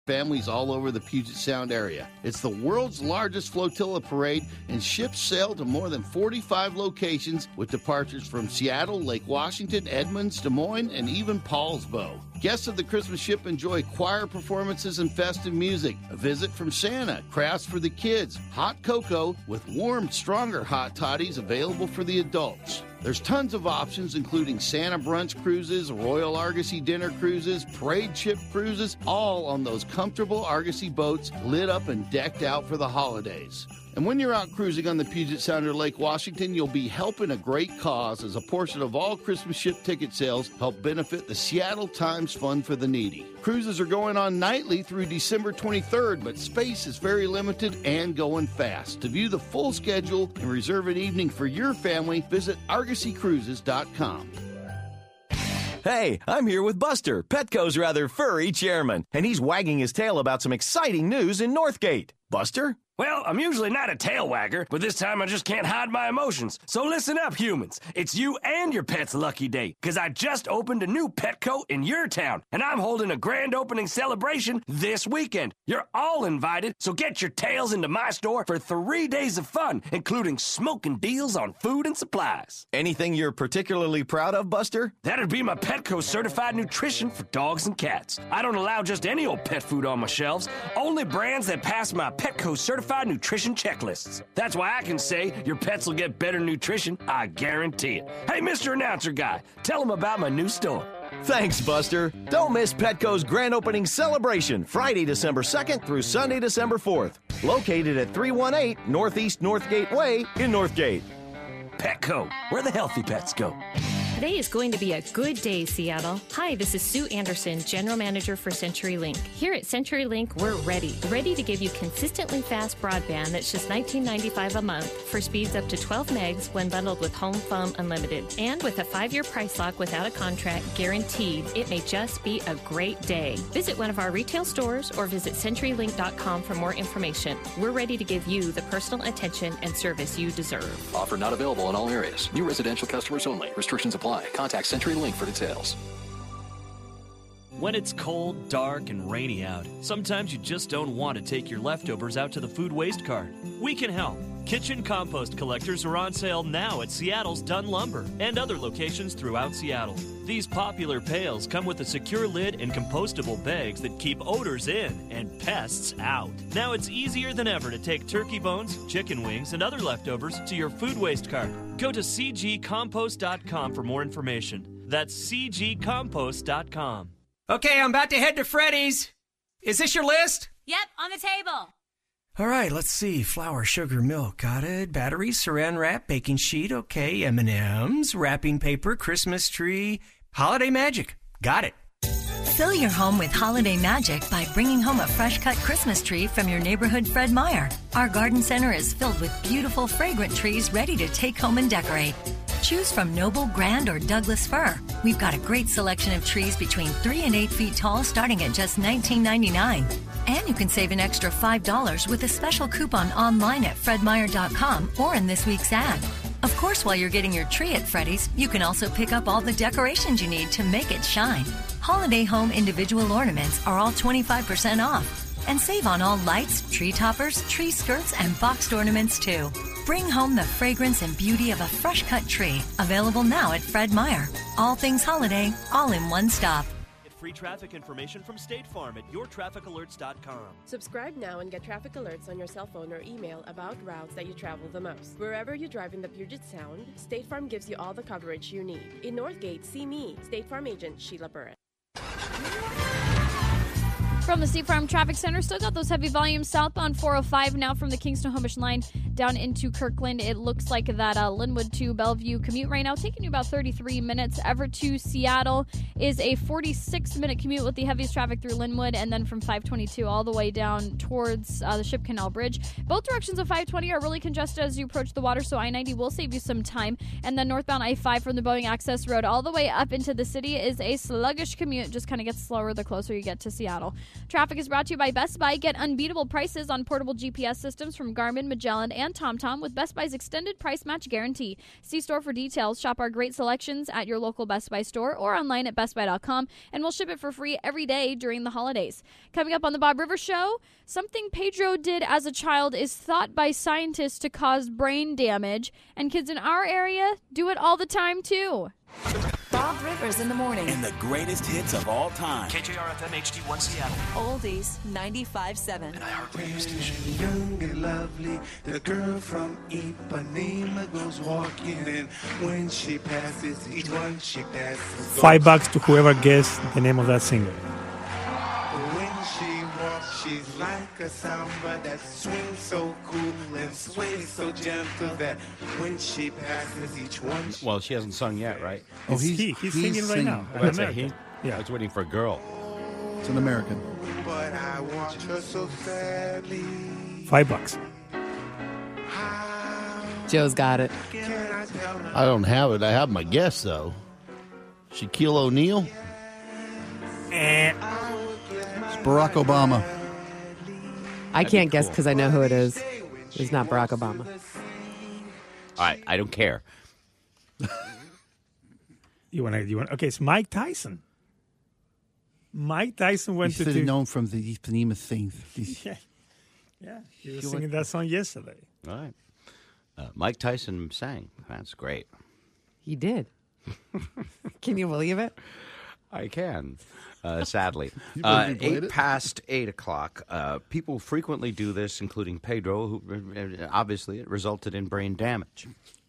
families all over the Puget Sound area. It's the world's largest flotilla parade, and ships sail to more than 45 locations with departures from Seattle, Lake Washington, Edmonds, Des Moines, and even Paulsbo. Guests of the Christmas ship enjoy choir performances and festive music, a visit from Santa, crafts for the kids, hot cocoa with warm, stronger hot toddies available for the adults. There's tons of options, including Santa brunch cruises, Royal Argosy dinner cruises, parade ship cruises, all on those comfortable Argosy boats lit up and decked out for the holidays. And when you're out cruising on the Puget Sound or Lake Washington, you'll be helping a great cause, as a portion of all Christmas ship ticket sales help benefit the Seattle Times Fund for the Needy. Cruises are going on nightly through December 23rd, but space is very limited and going fast. To view the full schedule and reserve an evening for your family, visit ArgosyCruises.com. Hey, I'm here with Buster, Petco's rather furry chairman, and he's wagging his tail about some exciting news in Northgate. Buster? Well, I'm usually not a tail wagger, but this time I just can't hide my emotions. So listen up, humans. It's you and your pet's lucky day, because I just opened a new Petco in your town, and I'm holding a grand opening celebration this weekend. You're all invited, so get your tails into my store for 3 days of fun, including smoking deals on food and supplies. Anything you're particularly proud of, Buster? That'd be my Petco certified nutrition for dogs and cats. I don't allow just any old pet food on my shelves, only brands that pass my Petco certified nutrition checklists. That's why I can say your pets will get better nutrition. I guarantee it. Hey, Mr. Announcer Guy, tell them about my new store. Thanks, Buster. Don't miss Petco's grand opening celebration, Friday, December 2nd through Sunday, December 4th. Located at 318 Northeast Northgate Way in Northgate. Petco, where the healthy pets go. Today is going to be a good day, Seattle. Hi, this is Sue Anderson, General Manager for CenturyLink. Here at CenturyLink, we're ready to give you consistently fast broadband that's just $19.95 a month for speeds up to 12 megs when bundled with Home Phone Unlimited. And with a 5-year price lock without a contract guaranteed, it may just be a great day. Visit one of our retail stores or visit CenturyLink.com for more information. We're ready to give you the personal attention and service you deserve. Offer not available in all areas. New residential customers only. Restrictions apply. Contact CenturyLink for details. When it's cold, dark, and rainy out, sometimes you just don't want to take your leftovers out to the food waste cart. We can help. Kitchen compost collectors are on sale now at Seattle's Dunn Lumber and other locations throughout Seattle. These popular pails come with a secure lid and compostable bags that keep odors in and pests out. Now it's easier than ever to take turkey bones, chicken wings, and other leftovers to your food waste cart. Go to cgcompost.com for more information. That's cgcompost.com. Okay, I'm about to head to Freddy's. Is this your list? Yep, on the table. All right, let's see. Flour, sugar, milk, got it. Batteries, saran wrap, baking sheet, okay. M&M's, wrapping paper, Christmas tree, holiday magic, got it. Fill your home with holiday magic by bringing home a fresh-cut Christmas tree from your neighborhood Fred Meyer. Our garden center is filled with beautiful, fragrant trees ready to take home and decorate. Choose from Noble, Grand, or Douglas fir. We've got a great selection of trees between 3 and 8 feet tall starting at just $19.99. And you can save an extra $5 with a special coupon online at fredmeyer.com or in this week's ad. Of course, while you're getting your tree at Freddy's, you can also pick up all the decorations you need to make it shine. Holiday home individual ornaments are all 25% off. And save on all lights, tree toppers, tree skirts, and boxed ornaments too. Bring home the fragrance and beauty of a fresh-cut tree. Available now at Fred Meyer. All things holiday, all in one stop. Get free traffic information from State Farm at yourtrafficalerts.com. Subscribe now and get traffic alerts on your cell phone or email about routes that you travel the most. Wherever you drive in the Puget Sound, State Farm gives you all the coverage you need. In Northgate, see me, State Farm agent Sheila Burrett. From the State Farm Traffic Center, still got those heavy volumes southbound 405 now from the Kingston-Homish line down into Kirkland. It looks like that Linwood to Bellevue commute right now taking you about 33 minutes. Everett to Seattle is a 46-minute commute with the heaviest traffic through Linwood, and then from 522 all the way down towards the Ship Canal Bridge. Both directions of 520 are really congested as you approach the water, so I-90 will save you some time. And then northbound I-5 from the Boeing Access Road all the way up into the city is a sluggish commute. Just kind of gets slower the closer you get to Seattle. Traffic is brought to you by Best Buy. Get unbeatable prices on portable GPS systems from Garmin, Magellan, and TomTom with Best Buy's extended price match guarantee. See store for details. Shop our great selections at your local Best Buy store or online at bestbuy.com, and we'll ship it for free every day during the holidays. Coming up on the Bob Rivers Show, something Pedro did as a child is thought by scientists to cause brain damage, and kids in our area do it all the time, too. Bob Rivers in the morning. And the greatest hits of all time. KJRFM HD1 Seattle. Oldies 95.7. An iHeartRadio station. Young and lovely, the girl from Ipanema goes walking, and when she passes, each one she passes. $5 to whoever guesses the name of that singer. When she walks, she's like a samba that swings so cool and sways so gentle that when she passes, each one. Well, she hasn't sung yet, right? Oh, he's singing right now. Well, that's a he? Yeah. I was waiting for a girl. It's an American. But I watch her so sadly. $5. Joe's got it. I don't have it. I have my guess, though. Shaquille O'Neal? It's Barack Obama. I can't guess because I know who it is. It's not Barack Obama. All right, I don't care. You want? Okay, it's Mike Tyson. Mike Tyson went He's to known from the Ipanema thing. Yeah, he was singing that song yesterday. All right. Mike Tyson sang. That's great. He did. Can you believe it? I can, sadly. You played 8 it? past 8 o'clock. People frequently do this, including Pedro, who obviously it resulted in brain damage.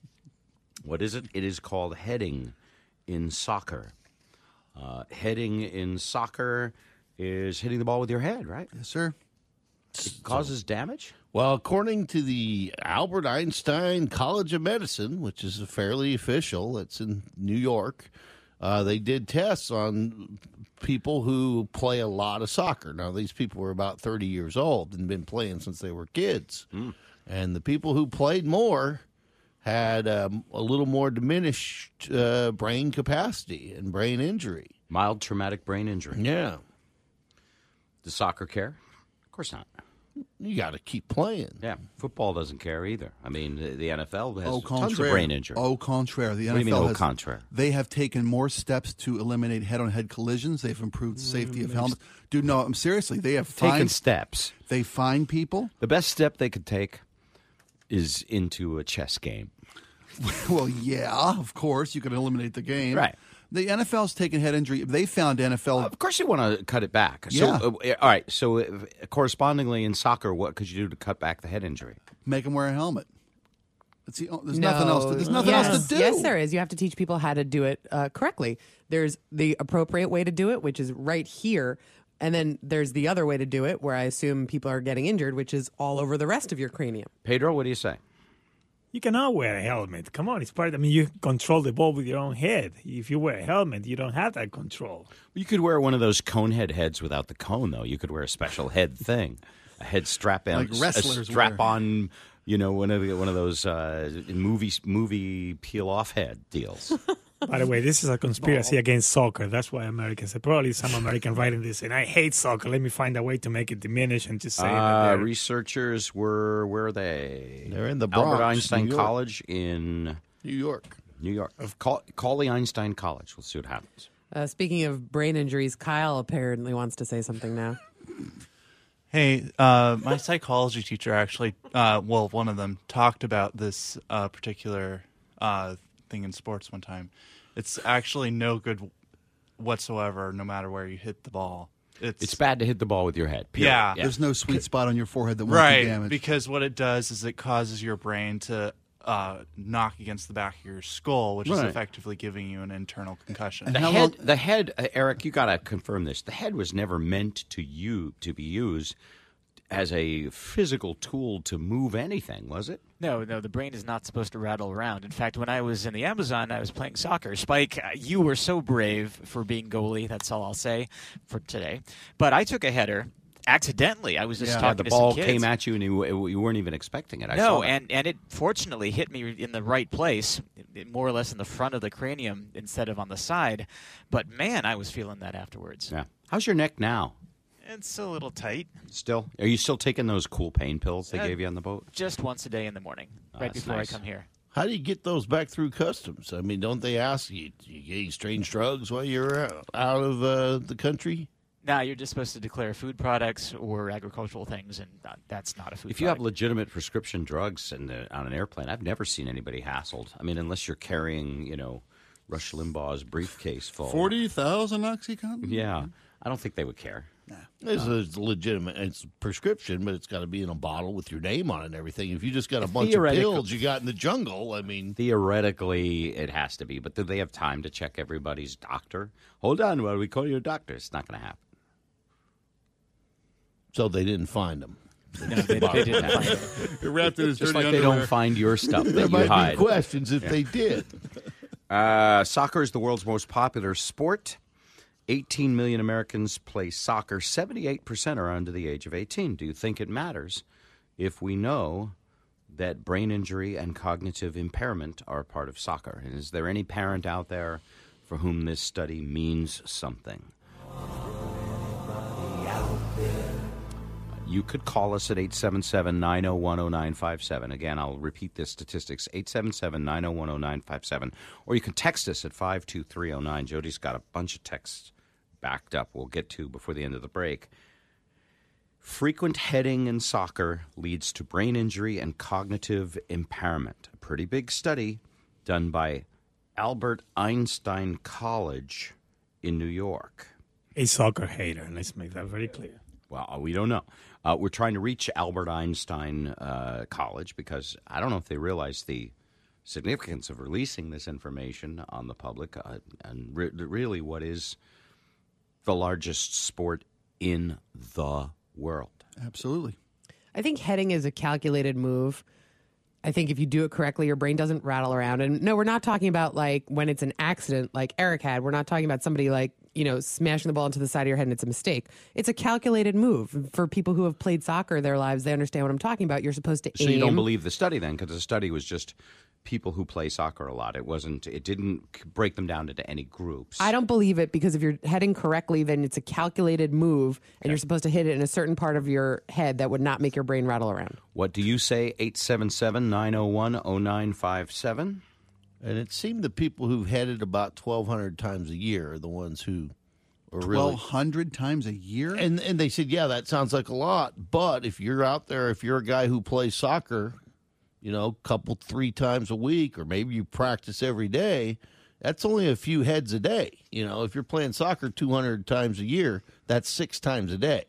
What is it? It is called heading in soccer. Heading in soccer is hitting the ball with your head, right? Yes, sir. It causes damage? Well, according to the Albert Einstein College of Medicine, which is fairly official, it's in New York, they did tests on people who play a lot of soccer. Now, these people were about 30 years old and been playing since they were kids. And the people who played more had a little more diminished brain capacity and brain injury. Mild traumatic brain injury. Yeah. Does soccer care? Of course not. You got to keep playing. Yeah, football doesn't care either. I mean, the NFL has Au tons of brain injury. Au contraire. The NFL What do you mean, au has, contraire? They have taken more steps to eliminate head-on-head collisions. They've improved the safety of helmets. Dude, no, I'm seriously. They have taken steps. They fine people. The best step they could take is into a chess game. Well, yeah, of course. You can eliminate the game. Right. The NFL's taken head injury. They found NFL. Of course you want to cut it back. Yeah. So, all right. So, correspondingly in soccer, what could you do to cut back the head injury? Make them wear a helmet. There's nothing else. There's nothing else to do. Yes, there is. You have to teach people how to do it correctly. There's the appropriate way to do it, which is right here. And then there's the other way to do it, where I assume people are getting injured, which is all over the rest of your cranium. Pedro, what do you say? You cannot wear a helmet. Come on, it's part. I mean, you control the ball with your own head. If you wear a helmet, you don't have that control. You could wear one of those conehead heads without the cone, though. You could wear a special head thing, a head strap on, Like wrestlers a strap wear. on. You know, one of those movie peel off head deals. By the way, this is a conspiracy against soccer. That's why Americans. Probably some American writing this, and I hate soccer. Let me find a way to make it diminish and just say that. Researchers were, where are they? They're in the Bronx, Albert Einstein New York. College in New York. New York. Call the Einstein College. We'll see what happens. Speaking of brain injuries, Kyle apparently wants to say something now. Hey, my psychology teacher actually, one of them talked about this particular thing in sports one time. It's actually no good whatsoever, no matter where you hit the ball. It's bad to hit the ball with your head. Period. Yeah. There's no sweet spot on your forehead that won't do damage. Right, because what it does is it causes your brain to knock against the back of your skull, which is effectively giving you an internal concussion. The head, Eric, you got to confirm this. The head was never meant to be used as a physical tool to move anything, was it? No, the brain is not supposed to rattle around. In fact, when I was in the Amazon, I was playing soccer. Spike, you were so brave for being goalie. That's all I'll say for today. But I took a header accidentally. I was just talking the to some ball kids. came at you and you weren't even expecting it. I No, saw that. and it fortunately hit me in the right place, more or less in the front of the cranium instead of on the side. But man, I was feeling that afterwards. Yeah. How's your neck now? It's a little tight. Still? Are you still taking those cool pain pills they gave you on the boat? Just once a day in the morning, right before nice. I come here. How do you get those back through customs? I mean, don't they ask you, do you get any strange drugs while you're out of the country? Nah, you're just supposed to declare food products or agricultural things, and that's not a food If you have product. legitimate prescription drugs on an airplane, I've never seen anybody hassled. I mean, unless you're carrying, Rush Limbaugh's briefcase full. 40,000 OxyContin? Yeah. I don't think they would care. It's a legitimate it's prescription, but it's got to be in a bottle with your name on it and everything. If you just got a bunch of pills you got in the jungle, I mean... Theoretically, it has to be, but do they have time to check everybody's doctor? Hold on while we call your doctor. It's not going to happen. So they didn't find them. No, they didn't find them. You're wrapped in his Just dirty like they underwear. don't find your stuff that There you might hide. be questions if they did. Soccer is the world's most popular sport. 18 million Americans play soccer. 78% are under the age of 18. Do you think it matters if we know that brain injury and cognitive impairment are a part of soccer? And is there any parent out there for whom this study means something? You could call us at 877-901-0957. Again, I'll repeat the statistics, 877-901-0957. Or you can text us at 52309. Jody's got a bunch of texts backed up we'll get to before the end of the break. Frequent heading in soccer leads to brain injury and cognitive impairment. A pretty big study done by Albert Einstein College in New York. A soccer hater, let's make that very clear. Well, we don't know. We're trying to reach Albert Einstein College because I don't know if they realize the significance of releasing this information on the public and really what is the largest sport in the world. Absolutely. I think heading is a calculated move. I think if you do it correctly, your brain doesn't rattle around. And no, we're not talking about like when it's an accident like Eric had. We're not talking about somebody like, smashing the ball into the side of your head and it's a mistake. It's a calculated move. For people who have played soccer their lives, they understand what I'm talking about. You're supposed to aim. So you don't believe the study then, because the study was just people who play soccer a lot. It didn't break them down into any groups. I don't believe it because if you're heading correctly, then it's a calculated move and you're supposed to hit it in a certain part of your head that would not make your brain rattle around. What do you say, 877-901-0957? And it seemed the people who've headed about 1,200 times a year are the ones who are really... 1,200 times a year? And they said, yeah, that sounds like a lot. But if you're out there, if you're a guy who plays soccer, couple 3 times a week, or maybe you practice every day, that's only a few heads a day. If you're playing soccer 200 times a year, that's 6 times a day.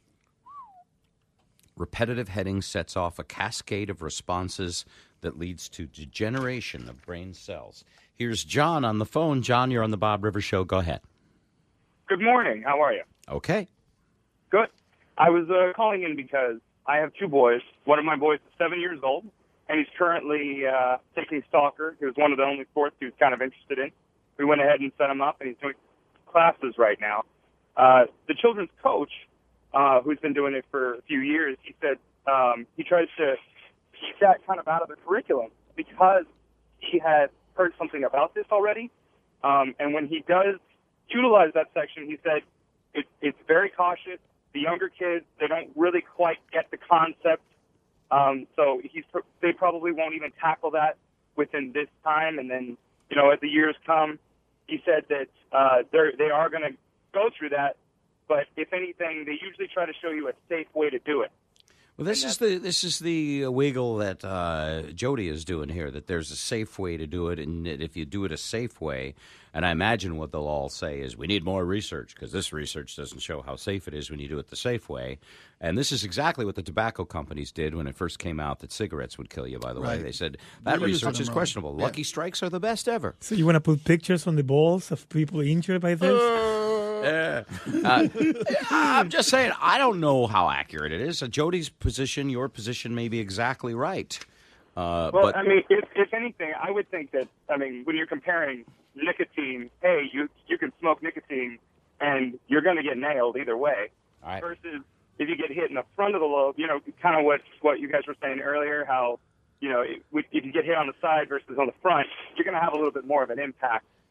Repetitive heading sets off a cascade of responses that leads to degeneration of brain cells. Here's John on the phone. John, you're on the Bob Rivers Show. Go ahead. Good morning. How are you? Okay. Good. I was calling in because I have 2 boys. One of my boys is 7 years old, and he's currently taking soccer. It was one of the only sports he was kind of interested in. We went ahead and set him up, and he's doing classes right now. The children's coach, who's been doing it for a few years, he said he tries to keep that kind of out of the curriculum because he had heard something about this already. And when he does utilize that section, he said it's very cautious. The younger kids, they don't really quite get the concept. So they probably won't even tackle that within this time. And then, as the years come, he said that they are going to go through that. But if anything, they usually try to show you a safe way to do it. Well, this is the wiggle that Jody is doing here, that there's a safe way to do it, and that if you do it a safe way, and I imagine what they'll all say is we need more research because this research doesn't show how safe it is when you do it the safe way. And this is exactly what the tobacco companies did when it first came out that cigarettes would kill you, by the way. They said, that research is questionable. Lucky Strikes are the best ever. So you want to put pictures on the balls of people injured by this? I'm just saying, I don't know how accurate it is. Jody's position, your position may be exactly right. But I mean, if anything, I would think that, when you're comparing nicotine, hey, you can smoke nicotine and you're going to get nailed either way. All right. Versus if you get hit in the front of the lobe, kind of what you guys were saying earlier, how, if you get hit on the side versus on the front, you're going to have a little bit more of an impact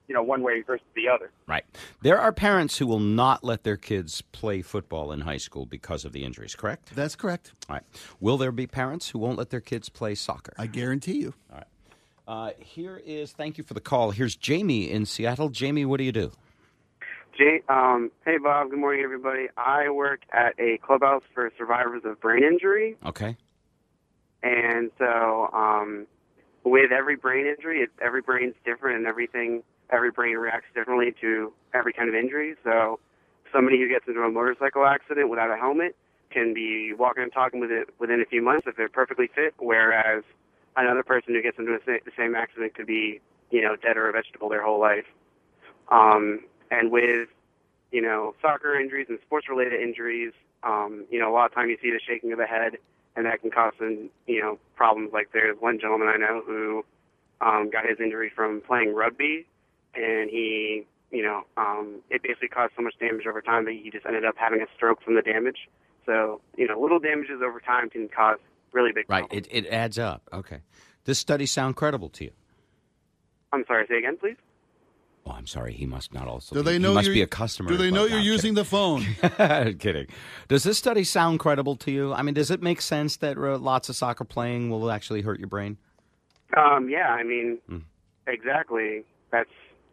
one way versus the other. Right. There are parents who will not let their kids play football in high school because of the injuries, correct? That's correct. All right. Will there be parents who won't let their kids play soccer? I guarantee you. All right. Thank you for the call. Here's Jamie in Seattle. Jamie, what do you do? Hey, Bob. Good morning, everybody. I work at a clubhouse for survivors of brain injury. Okay. And so with every brain injury, every brain's different and every brain reacts differently to every kind of injury. So somebody who gets into a motorcycle accident without a helmet can be walking and talking with it within a few months if they're perfectly fit, whereas another person who gets into the same accident could be, dead or a vegetable their whole life. And with, soccer injuries and sports-related injuries, a lot of time you see the shaking of the head, and that can cause some, problems. Like there's one gentleman I know who got his injury from playing rugby, and he, it basically caused so much damage over time that he just ended up having a stroke from the damage. So, little damages over time can cause really big problems. Right. It adds up. Okay. Does study sound credible to you? I'm sorry, say again, please? Oh, I'm sorry. He must not also. Do they know he must you're- be a customer. Do they know but you're I'm using the phone? Kidding. Does this study sound credible to you? I mean, does it make sense that lots of soccer playing will actually hurt your brain? Yeah, exactly. That's,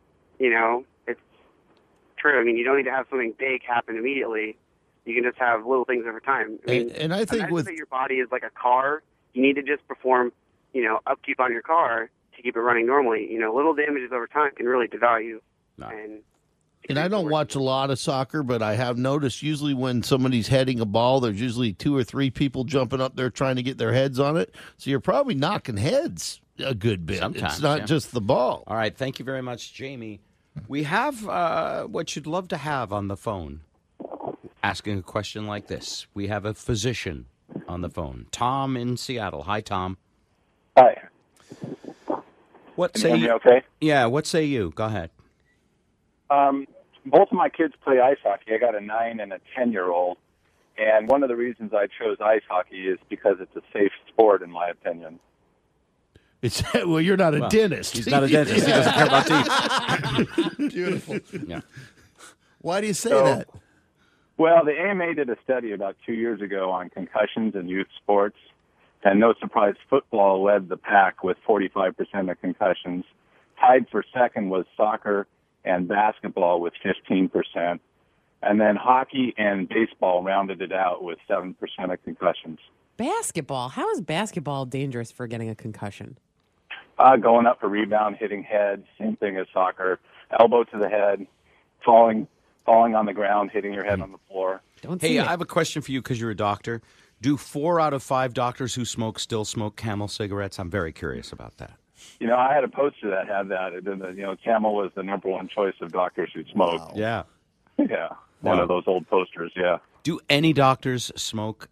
it's true. I mean, you don't need to have something big happen immediately. You can just have little things over time. And I think imagine with that your body is like a car. You need to just perform, upkeep on your car to keep it running normally. Little damages over time can really devalue. And I don't watch a lot of soccer, but I have noticed usually when somebody's heading a ball, there's usually 2 or 3 people jumping up there trying to get their heads on it. So you're probably knocking heads a good bit. Sometimes, it's not yeah. just the ball. All right. Thank you very much, Jamie. We have what you'd love to have on the phone asking a question like this. We have a physician on the phone. Tom in Seattle. Hi, Tom. Hi. Can Say you hear me you? okay? Yeah, what say you? Go ahead. Both of my kids play ice hockey. I got a 9 and a 10-year-old. And one of the reasons I chose ice hockey is because it's a safe sport, in my opinion. It's well, you're not a Well, dentist. he's not a dentist. He doesn't care about teeth. Beautiful. Yeah. Why do you say So- that? Well, the AMA did a study about 2 years ago on concussions in youth sports. And no surprise, football led the pack with 45% of concussions. Tied for second was soccer and basketball with 15%. And then hockey and baseball rounded it out with 7% of concussions. Basketball. How is basketball dangerous for getting a concussion? Going up for rebound, hitting head, same thing as soccer. Elbow to the head, falling on the ground, hitting your head on the floor. Hey, I have a question for you because you're a doctor. Do 4 out of 5 doctors who smoke still smoke Camel cigarettes? I'm very curious about that. I had a poster that had that. Camel was the number one choice of doctors who smoke. Wow. Yeah. Yeah. One of those old posters, yeah. Do any doctors smoke?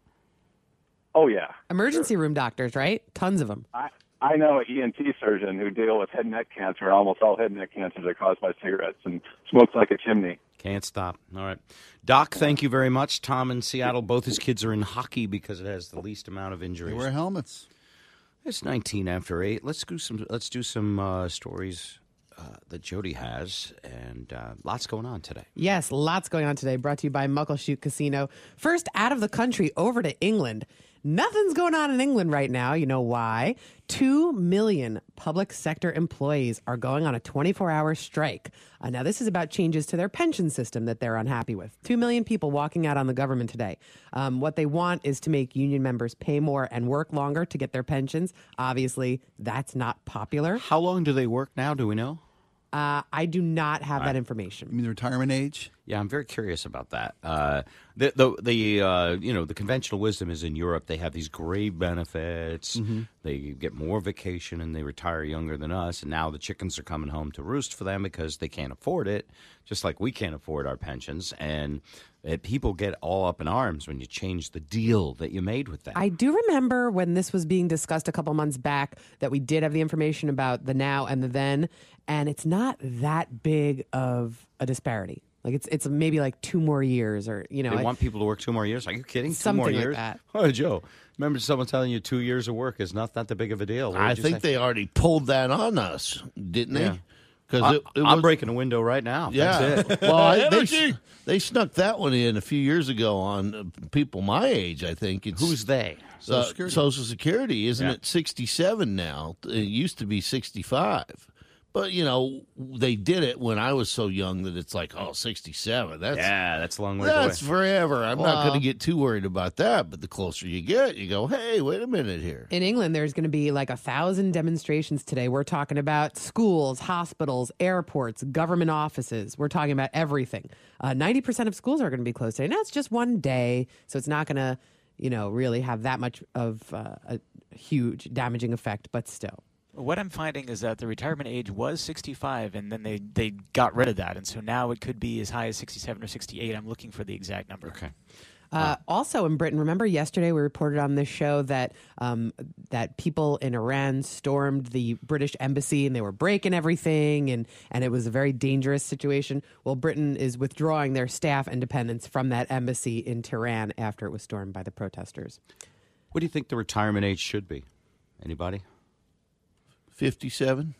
Oh, yeah. Emergency room doctors, right? Tons of them. I know an ENT surgeon who deal with head and neck cancer. Almost all head and neck cancers are caused by cigarettes and smokes like a chimney. Can't stop. All right. Doc, thank you very much. Tom in Seattle, both his kids are in hockey because it has the least amount of injuries. They wear helmets. It's 19 after 8. Let's do some stories that Jody has, and lots going on today. Yes, lots going on today. Brought to you by Muckleshoot Casino. First out of the country, over to England. Nothing's going on in England right now. You know why? 2 million public sector employees are going on a 24-hour strike. Now, this is about changes to their pension system that they're unhappy with. 2 million people walking out on the government today. What they want is to make union members pay more and work longer to get their pensions. Obviously, that's not popular. How long do they work now? Do we know? I do not have that information. You mean the retirement age? Yeah, I'm very curious about that. The conventional wisdom is in Europe they have these great benefits. Mm-hmm. They get more vacation and they retire younger than us. And now the chickens are coming home to roost for them because they can't afford it, just like we can't afford our pensions. And people get all up in arms when you change the deal that you made with them. I do remember when this was being discussed a couple months back that we did have the information about the now and the then, and it's not that big of a disparity. Like it's maybe like 2 more years, or They want people to work 2 more years. Are you kidding? 2 Something more like years? that. Oh, Joe, remember someone telling you 2 years of work is not that big of a deal? What I did you think say? they already pulled that on us, didn't they? Yeah. because I'm breaking a window right now. Yeah. That's it. Well, they snuck that one in a few years ago on people my age, I think. Who's they? Social Security. Isn't Yeah. it 67 now? It used to be 65. But, they did it when I was so young that it's like, 67. That's a long way That's away. forever. I'm not Well- going to get too worried about that. But the closer you get, you go, hey, wait a minute here. In England, there's going to be like 1,000 demonstrations today. We're talking about schools, hospitals, airports, government offices. We're talking about everything. 90% of schools are going to be closed today. Now, it's just one day, so it's not going to, really have that much of a huge damaging effect, but still. What I'm finding is that the retirement age was 65, and then they got rid of that, and so now it could be as high as 67 or 68. I'm looking for the exact number. Okay. Also in Britain, remember yesterday we reported on this show that that people in Iran stormed the British embassy and they were breaking everything and it was a very dangerous situation. Well, Britain is withdrawing their staff and dependents from that embassy in Tehran after it was stormed by the protesters. What do you think the retirement age should be? Anybody? 57?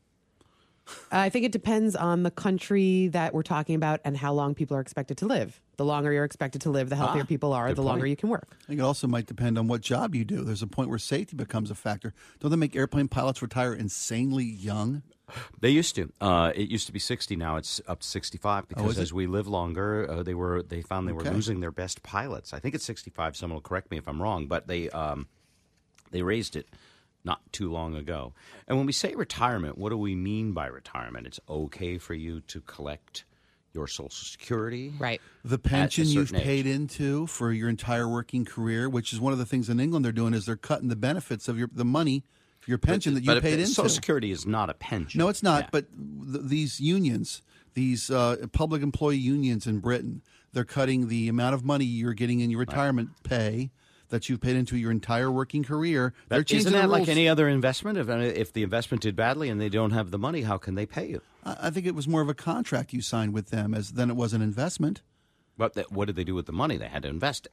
I think it depends on the country that we're talking about and how long people are expected to live. The longer you're expected to live, the healthier people are, the longer you can work. I think it also might depend on what job you do. There's a point where safety becomes a factor. Don't they make airplane pilots retire insanely young? They used to. It used to be 60. Now it's up to 65 because as we live longer, they found they were losing their best pilots. I think it's 65. Someone will correct me if I'm wrong, but they raised it not too long ago. And when we say retirement, what do we mean by retirement? It's okay for you to collect your Social Security. Right. The pension at a you've certain paid age. into for your entire working career, which is one of the things in England they're doing, is they're cutting the benefits of the money for your pension that you But paid into. Social Security is not a pension. No, it's not. Yeah. But these unions, these public employee unions in Britain, they're cutting the amount of money you're getting in your retirement pay that you've paid into your entire working career. They're changing Isn't that the rules. like any other investment? If the investment did badly and they don't have the money, how can they pay you? I think it was more of a contract you signed with them than it was an investment. But what did they do with the money? They had to invest it.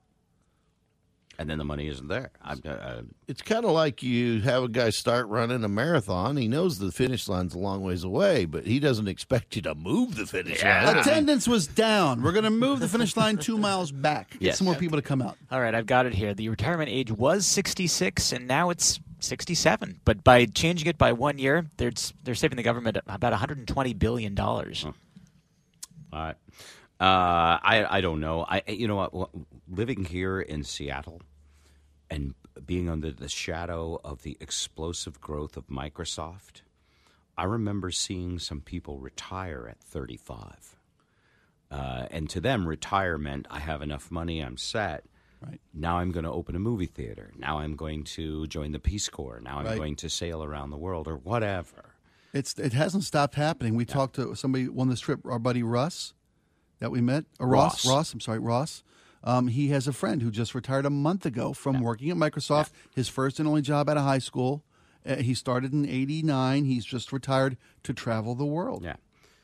And then the money isn't there. It's kind of like you have a guy start running a marathon. He knows the finish line's a long ways away, but he doesn't expect you to move the finish line. Attendance was down. We're going to move the finish line 2 miles back. Get some more people to come out. All right, I've got it here. The retirement age was 66, and now it's 67. But by changing it by 1 year, they're saving the government about $120 billion. All right. I don't know. You know what? Living here in Seattle and being under the shadow of the explosive growth of Microsoft, I remember seeing some people retire at 35. And to them, retirement, I have enough money, I'm set. Right. Now I'm going to open a movie theater. Now I'm going to join the Peace Corps. Now I'm Right. going to sail around the world or whatever. It hasn't stopped happening. We talked to somebody on this trip, our buddy Russ, that we met. Ross. Ross. He has a friend who just retired a month ago from working at Microsoft, his first and only job out of high school. He started in '89. He's just retired to travel the world. Yeah.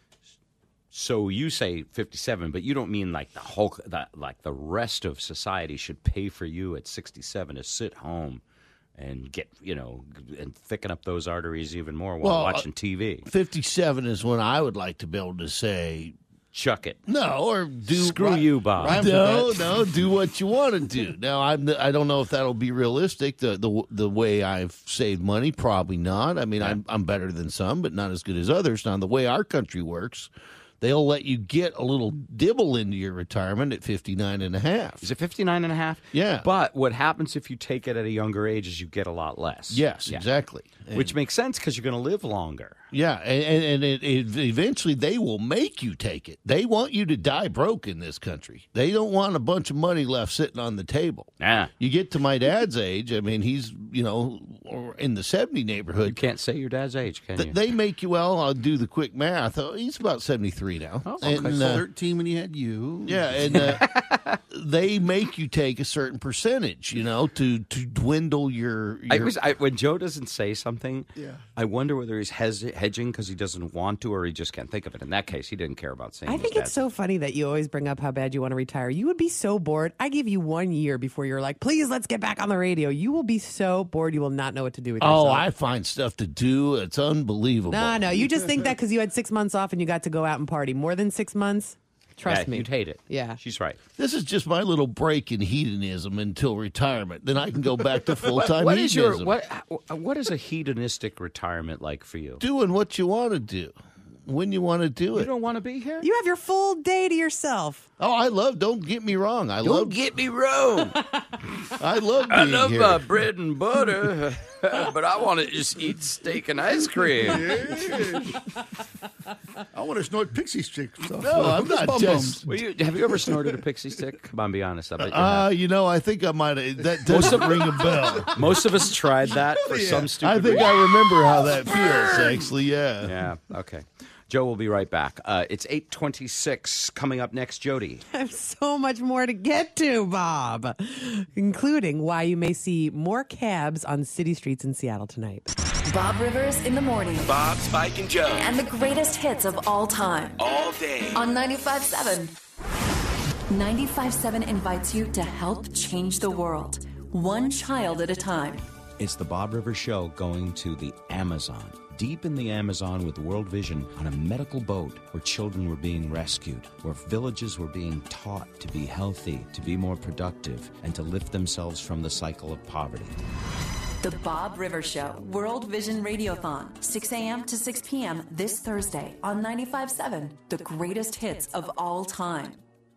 So you say 57, but you don't mean like the rest of society should pay for you at 67 to sit home and get, and thicken up those arteries even more while watching TV. 57 is when I would like to be able to say, chuck it. No, or do Screw you, Bob. No, do what you want to do. Now, I don't know if that'll be realistic. The way I've saved money, probably not. I mean, I'm better than some, but not as good as others. Now, the way our country works, they'll let you get a little dibble into your retirement at 59 and a half. Is it 59 and a half? Yeah. But what happens if you take it at a younger age is you get a lot less. Yes, exactly. Which makes sense because you're going to live longer. Yeah, and eventually they will make you take it. They want you to die broke in this country. They don't want a bunch of money left sitting on the table. Yeah. You get to my dad's age, I mean, he's, or in the 70 neighborhood. You can't say your dad's age, can you? They make you, I'll do the quick math. He's about 73 now. Oh, okay. And, 13 when he had you. Yeah, and they make you take a certain percentage, to dwindle your... When Joe doesn't say something, yeah. I wonder whether he's hedging because he doesn't want to or he just can't think of it. In that case, he didn't care about saying I think it's so funny that you always bring up how bad you want to retire. You would be so bored. I give you 1 year before you're like, please, let's get back on the radio. You will be so bored you will not know what to do with yourself. Oh, I find stuff to do. It's unbelievable. No, you just think that because you had 6 months off and you got to go out and party. More than 6 months? Trust me. You'd hate it. Yeah. She's right. This is just my little break in hedonism until retirement. Then I can go back to full-time What hedonism. what is a hedonistic retirement like for you? Doing what you want to do. When you want to do it. You don't want to be here? You have your full day to yourself. Oh, don't get me wrong. Don't get me wrong. I love being I love here. my bread and butter, but I want to just eat steak and ice cream. I want to snort pixie sticks. No, I'm not just... Have you ever snorted a pixie stick? Come on, be honest. I bet you have. I think I might have. That doesn't ring a bell. Most of us tried that for some stupid I think reason. I remember how that feels, actually, yeah. Yeah, okay. Joe will be right back. It's 8:26. Coming up next, Jody. I have so much more to get to, Bob, including why you may see more cabs on city streets in Seattle tonight. Bob Rivers in the morning. Bob, Spike, and Joe. And the greatest hits of all time. All day. On 95.7. 95.7 invites you to help change the world. One child at a time. It's the Bob Rivers Show going to the Amazon. Deep in the Amazon with World Vision on a medical boat where children were being rescued, where villages were being taught to be healthy, to be more productive, and to lift themselves from the cycle of poverty. The Bob Rivers Show, World Vision Radiothon, 6 a.m. to 6 p.m. this Thursday on 95.7, the greatest hits of all time.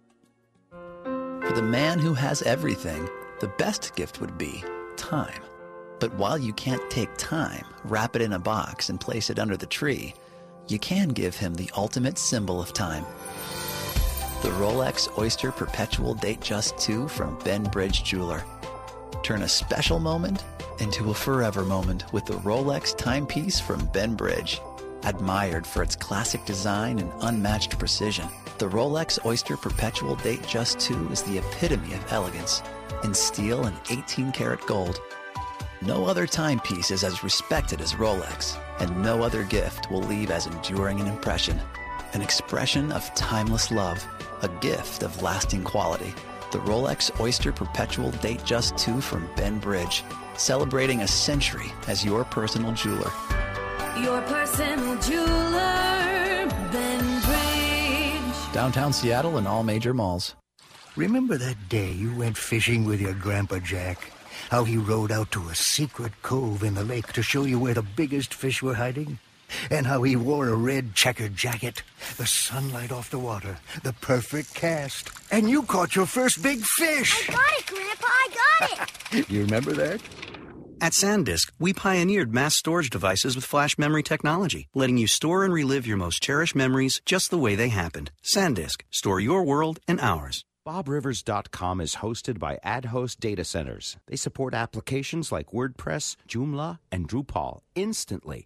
For the man who has everything, the best gift would be time. But while you can't take time, wrap it in a box, and place it under the tree, you can give him the ultimate symbol of time. The Rolex Oyster Perpetual Date Just 2 from Ben Bridge Jeweler. Turn a special moment into a forever moment with the Rolex timepiece from Ben Bridge. Admired for its classic design and unmatched precision, the Rolex Oyster Perpetual Date Just 2 is the epitome of elegance in steel and 18-karat gold. No other timepiece is as respected as Rolex, and no other gift will leave as enduring an impression. An expression of timeless love, a gift of lasting quality. The Rolex Oyster Perpetual Date Just 2 from Ben Bridge, celebrating a century as your personal jeweler. Your personal jeweler, Ben Bridge. Downtown Seattle and all major malls. Remember that day you went fishing with your Grandpa Jack? How he rowed out to a secret cove in the lake to show you where the biggest fish were hiding? And how he wore a red checkered jacket, the sunlight off the water, the perfect cast. And you caught your first big fish! I got it, Grandpa, I got it! You remember that? At SanDisk, we pioneered mass storage devices with flash memory technology, letting you store and relive your most cherished memories just the way they happened. SanDisk, store your world and ours. BobRivers.com is hosted by AdHost Data Centers. They support applications like WordPress, Joomla, and Drupal instantly.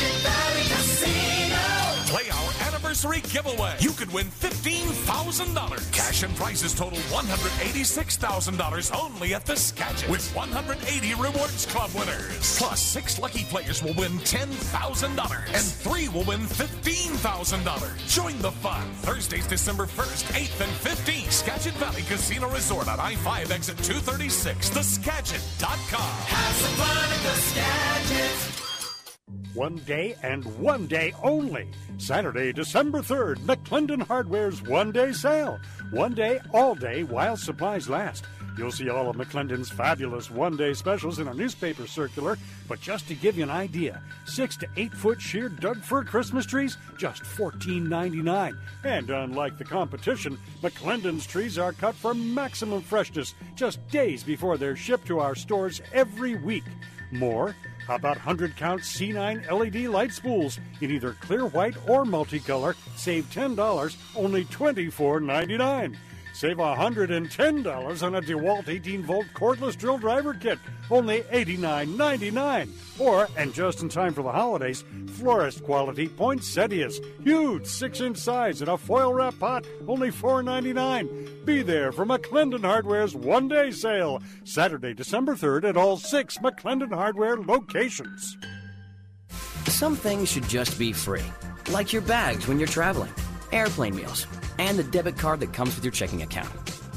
Play our anniversary giveaway. You could win $15,000. Cash and prizes total $186,000 only at the Skagit, with 180 Rewards Club winners. Plus, 6 lucky players will win $10,000, and 3 will win $15,000. Join the fun. Thursdays, December 1st, 8th, and 15th. Skagit Valley Casino Resort on I-5 exit 236. TheSkagit.com. Have some fun at the Skagit. One day and one day only. Saturday, December 3rd, McClendon Hardware's one-day sale. One day, all day, while supplies last. You'll see all of McClendon's fabulous one-day specials in a newspaper circular. But just to give you an idea, 6 to 8 foot sheer Doug fir Christmas trees, just $14.99. And unlike the competition, McClendon's trees are cut for maximum freshness, just days before they're shipped to our stores every week. More? How about 100-count C9 LED light spools in either clear white or multicolor? Save $10, only $24.99. Save $110 on a DeWalt 18-volt cordless drill driver kit, only $89.99. Or, and just in time for the holidays, florist quality poinsettias, huge 6-inch size in a foil wrap pot, only $4.99. Be there for McClendon Hardware's one-day sale, Saturday, December 3rd at all 6 McClendon Hardware locations. Some things should just be free, like your bags when you're traveling, airplane meals, and the debit card that comes with your checking account.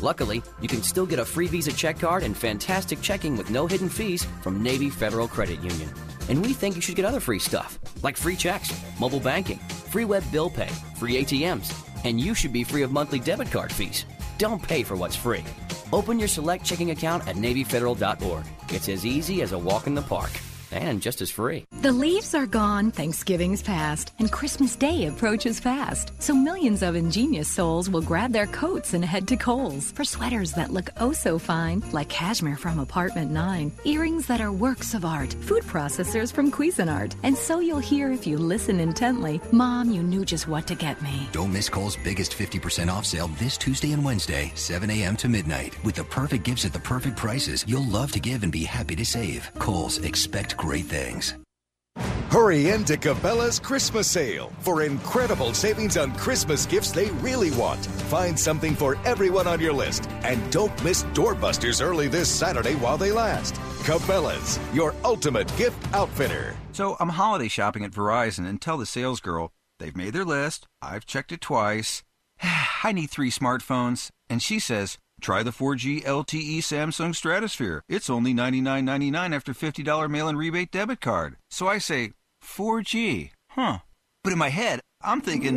Luckily, you can still get a free Visa check card and fantastic checking with no hidden fees from Navy Federal Credit Union. And we think you should get other free stuff, like free checks, mobile banking, free web bill pay, free ATMs, and you should be free of monthly debit card fees. Don't pay for what's free. Open your select checking account at NavyFederal.org. It's as easy as a walk in the park, and just as free. The leaves are gone, Thanksgiving's past, and Christmas Day approaches fast. So millions of ingenious souls will grab their coats and head to Kohl's for sweaters that look oh so fine, like cashmere from Apartment 9, earrings that are works of art, food processors from Cuisinart. And so you'll hear if you listen intently, Mom, you knew just what to get me. Don't miss Kohl's biggest 50% off sale this Tuesday and Wednesday, 7 a.m. to midnight. With the perfect gifts at the perfect prices, you'll love to give and be happy to save. Kohl's, expect great things. Hurry into Cabela's Christmas sale for incredible savings on Christmas gifts they really want. Find something for everyone on your list. And don't miss doorbusters early this Saturday while they last. Cabela's, your ultimate gift outfitter. So I'm holiday shopping at Verizon and tell the sales girl, they've made their list, I've checked it twice, I need 3 smartphones. And she says, try the 4G LTE Samsung Stratosphere. It's only $99.99 after $50 mail-in rebate debit card. So I say, 4G, huh? But in my head, I'm thinking...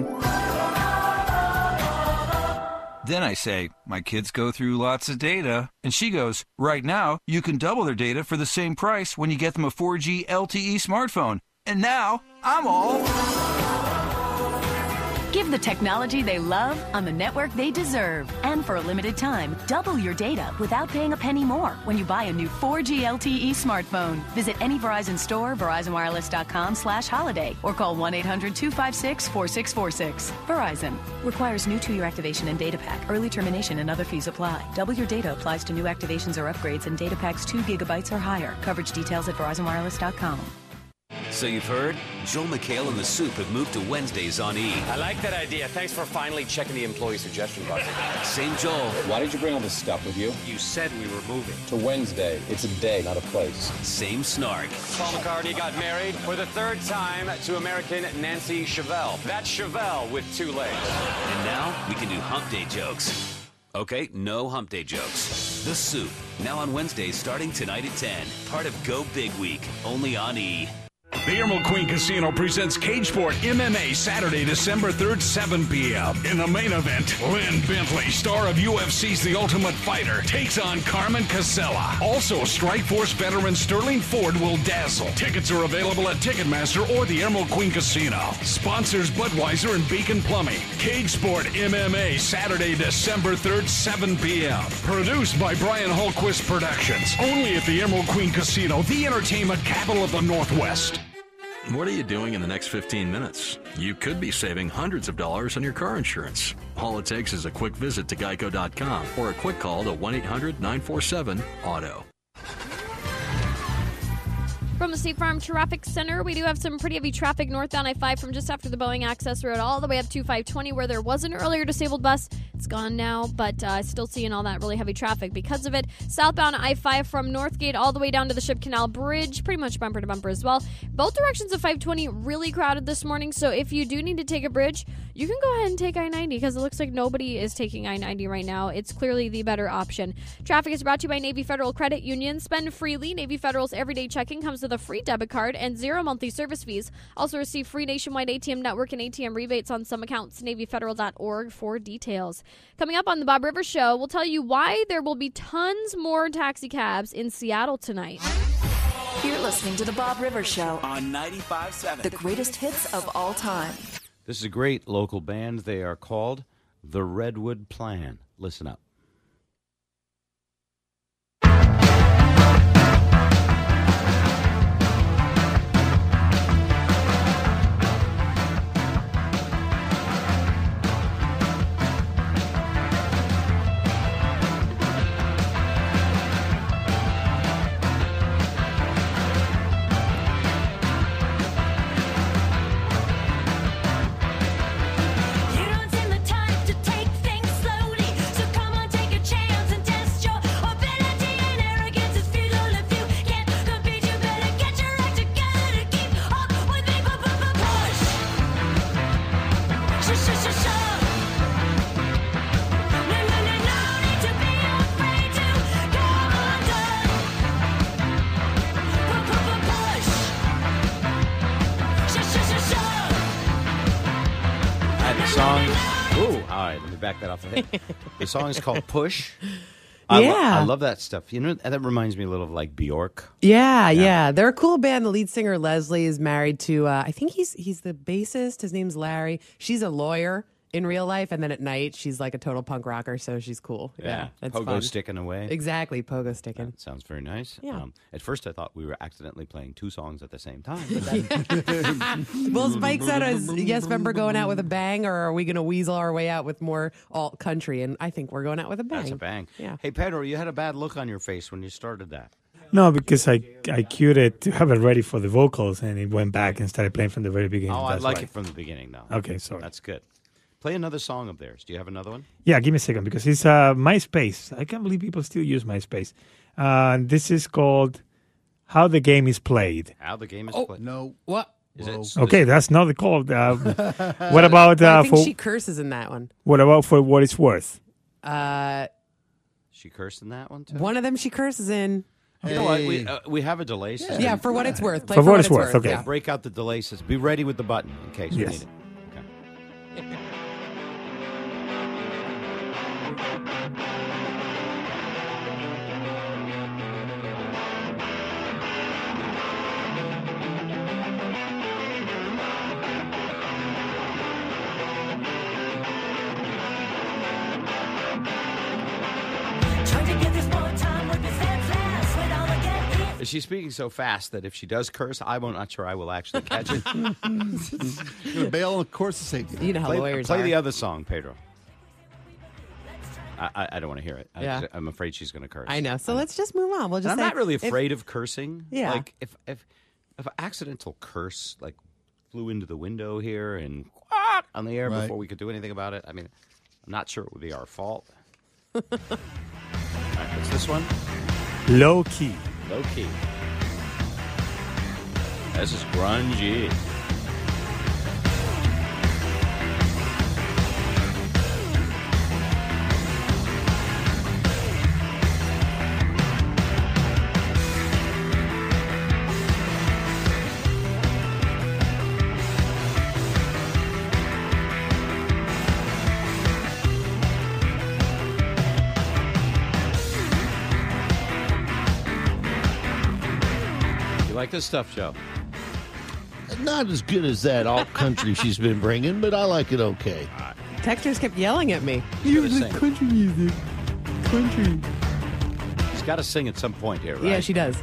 Then I say, my kids go through lots of data. And she goes, right now, you can double their data for the same price when you get them a 4G LTE smartphone. And now, I'm all... Give the technology they love on the network they deserve. And for a limited time, double your data without paying a penny more when you buy a new 4G LTE smartphone. Visit any Verizon store, VerizonWireless.com/holiday, or call 1-800-256-4646. Verizon. Requires new 2-year activation and data pack. Early termination and other fees apply. Double your data applies to new activations or upgrades and data packs 2 gigabytes or higher. Coverage details at VerizonWireless.com. So you've heard? Joel McHale and the Soup have moved to Wednesdays on E! I like that idea. Thanks for finally checking the employee suggestion box. Same Joel. Why did you bring all this stuff with you? You said we were moving. To Wednesday. It's a day, not a place. Same Snark. Paul McCartney got married for the 3rd time to American Nancy Chevelle. That's Chevelle with 2 legs. And now we can do hump day jokes. Okay, no hump day jokes. The Soup. Now on Wednesdays starting tonight at 10. Part of Go Big Week. Only on E! The Emerald Queen Casino presents Cage Sport MMA Saturday, December 3rd, 7 p.m. In the main event, Lynn Bentley, star of UFC's The Ultimate Fighter, takes on Carmen Casella. Also, Strikeforce veteran Sterling Ford will dazzle. Tickets are available at Ticketmaster or the Emerald Queen Casino. Sponsors Budweiser and Beacon Plumbing. Cage Sport MMA Saturday, December 3rd, 7 p.m. Produced by Brian Holquist Productions. Only at the Emerald Queen Casino, the entertainment capital of the Northwest. What are you doing in the next 15 minutes? You could be saving hundreds of dollars on your car insurance. All it takes is a quick visit to geico.com or a quick call to 1-800-947-AUTO. From the State Farm Traffic Center, we do have some pretty heavy traffic northbound I-5 from just after the Boeing Access Road all the way up to 520 where there was an earlier disabled bus. It's gone now, but still seeing all that really heavy traffic because of it. Southbound I-5 from Northgate all the way down to the Ship Canal Bridge, pretty much bumper to bumper as well. Both directions of 520 really crowded this morning, so if you do need to take a bridge, you can go ahead and take I-90 because it looks like nobody is taking I-90 right now. It's clearly the better option. Traffic is brought to you by Navy Federal Credit Union. Spend freely. Navy Federal's everyday checking comes with a free debit card and 0 monthly service fees. Also receive free nationwide ATM network and ATM rebates on some accounts. NavyFederal.org for details. Coming up on the Bob Rivers Show, we'll tell you why there will be tons more taxi cabs in Seattle tonight. You're listening to the Bob Rivers Show on 95.7. The greatest hits of all time. This is a great local band. They are called The Redwood Plan. Listen up. You don't seem the type to take things slowly, so come on. right, let me back that off. The song is called Push. Yeah. I love that stuff. You know, that reminds me a little of like Bjork. Yeah. They're a cool band. The lead singer, Leslie, is married to, I think he's the bassist. His name's Larry. She's a lawyer in real life, and then at night, she's like a total punk rocker, so she's cool. Yeah, that's Pogo fun. sticking away. Exactly, pogo sticking. That sounds very nice. Yeah. At first, I thought we were accidentally playing two songs at the same time. But Well, Spike said, is Yes Member going out with a bang, or are we going to weasel our way out with more alt country? And I think we're going out with a bang. that's a bang. Yeah. Hey, Pedro, you had a bad look on your face when you started that. No, because I cued it to have it ready for the vocals, and it went back and started playing from the very beginning. Oh, I That's like why. it from the beginning now. Okay, sorry. That's good. Play another song of theirs. Do you have another one? Yeah, give me a second, because it's MySpace. I can't believe people still use MySpace. This is called How the Game is Played. How the Game is Played. No. What? Is it? Okay, that's not the call. What about I think for she curses in that one. what about for what it's worth? She cursed in that one too. One of them she curses in. You know what? We have a delay system. Yeah, for what it's worth. Play For what it's worth, okay. Yeah. Break out the delay system. Be ready with the button in case we Yes. need it. Okay. She's speaking so fast that if she does curse, I'm not sure I will actually catch it. You're going to bail on the course of safety. You know how lawyers Play are. the other song, Pedro. I don't want to hear it. Yeah. I'm afraid she's going to curse. I know. So let's just move on. We'll just And I'm say not really if- afraid of cursing. Yeah. Like if an accidental curse like flew into the window here and on the air Right. before we could do anything about it, I mean, I'm not sure it would be our fault. All right, what's this one? Low key. Low key. This is grungy. You like this stuff, Joe? Not as good as that alt country she's been bringing, but I like it okay. Texters kept yelling at me. You sing. country music. Country. She's got to sing at some point here, right? Yeah, she does.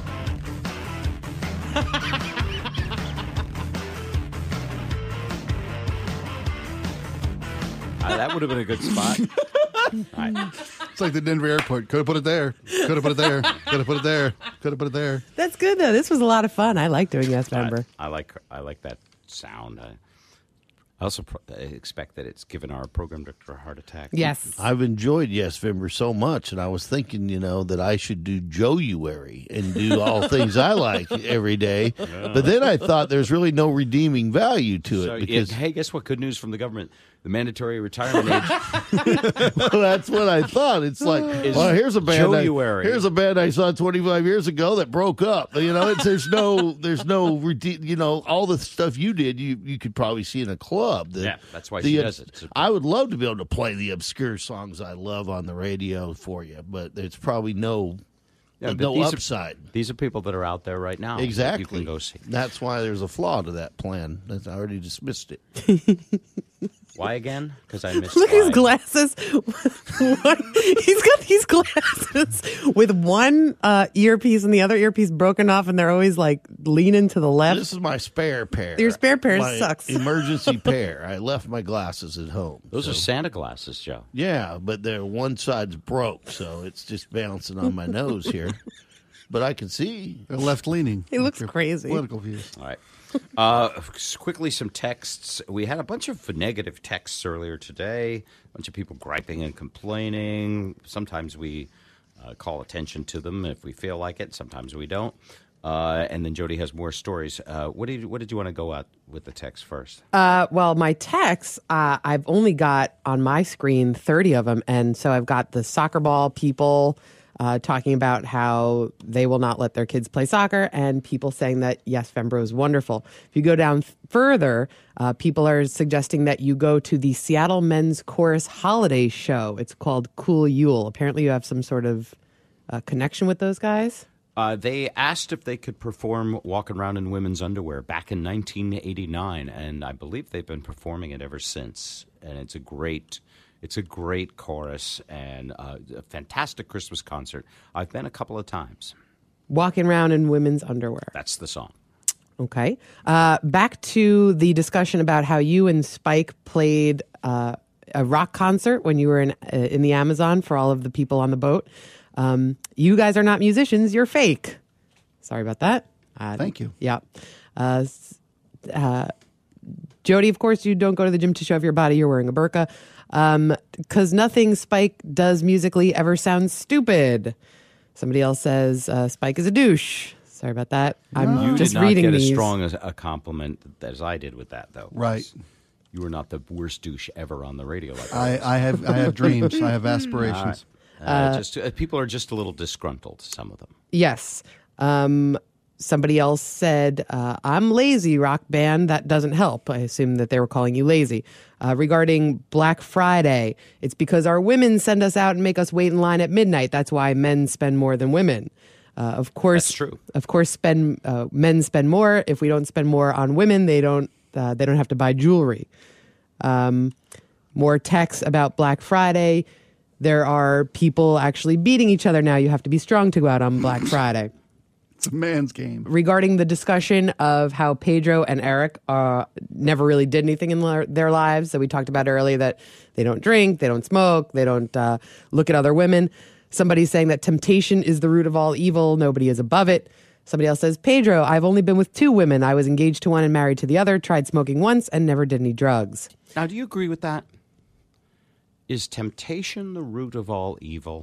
That would have been a good spot. All right. It's like the Denver airport. Could have put it there. Could have put it there. Could have put it there. Could have put it there. That's good though. This was a lot of fun. I like doing Yes Member. I like that sound. I also expect that it's given our program director a heart attack. Yes. I've enjoyed Yes Vimber so much, and I was thinking, that I should do Joeyuary and do all things I like every day. But then I thought there's really no redeeming value to So, it because hey, guess what? Good news from the government. The mandatory retirement age. well, that's what I thought. It's like, well, here's a band. Here's a band I saw 25 years ago that broke up. There's no, all the stuff you did, you could probably see in a club. Yeah, that's why she does it. I would love to be able to play the obscure songs I love on the radio for you, but there's probably no upside. These are people that are out there right now. Exactly. You can go see. That's why there's a flaw to that plan. I already dismissed it. Why again? Because I missed. Look at his glasses. He's got these glasses with one earpiece and the other earpiece broken off, and they're always like leaning to the left. This is my spare pair. Your spare pair My sucks. Emergency pair. I left my glasses at home. Those are Santa glasses, Joe. Yeah, but one side's broke, so it's just bouncing on my nose here. But I can see. They're left leaning. He looks crazy. Political views. All right. Quickly, some texts. We had a bunch of negative texts earlier today. A bunch of people griping and complaining. Sometimes we call attention to them if we feel like it. Sometimes we don't. And then Jody has more stories. What did you want to go at with the text first? Well, my texts, I've only got on my screen 30 of them. And so I've got the soccer ball people, talking about how they will not let their kids play soccer, and people saying that, yes, Fembro is wonderful. If you go down further, people are suggesting that you go to the Seattle Men's Chorus Holiday Show. It's called Cool Yule. Apparently you have some sort of connection with those guys? They asked if they could perform Walking Around in Women's Underwear back in 1989, and I believe they've been performing it ever since. And it's a great chorus and a fantastic Christmas concert. I've been a couple of times. Walking Around in Women's Underwear. That's the song. Okay. Back to the discussion about how you and Spike played a rock concert when you were in the Amazon for all of the people on the boat. You guys are not musicians. You're fake. Sorry about that. Thank you. Yeah. Jody, of course, you don't go to the gym to show off your body. You're wearing a burqa. Because nothing Spike does musically ever sounds stupid. Somebody else says Spike is a douche. Sorry about that. I'm just reading You did not get these. as strong a compliment as I did with that, though. Right. You were not the worst douche ever on the radio. Like I have dreams. I have aspirations. People are just a little disgruntled, some of them. Yes. Somebody else said, I'm lazy, rock band. That doesn't help. I assume that they were calling you lazy. Regarding Black Friday, it's because our women send us out and make us wait in line at midnight. That's why men spend more than women. Of course, that's true. Of course, men spend more. If we don't spend more on women, they don't have to buy jewelry. More texts about Black Friday. There are people actually beating each other now. You have to be strong to go out on Black Friday. It's a man's game. Regarding the discussion of how Pedro and Eric never really did anything in their lives that we talked about earlier, that they don't drink, they don't smoke, they don't look at other women. Somebody's saying that temptation is the root of all evil. Nobody is above it. Somebody else says, Pedro, I've only been with 2 women. I was engaged to one and married to the other, tried smoking once and never did any drugs. Now, do you agree with that? Is temptation the root of all evil?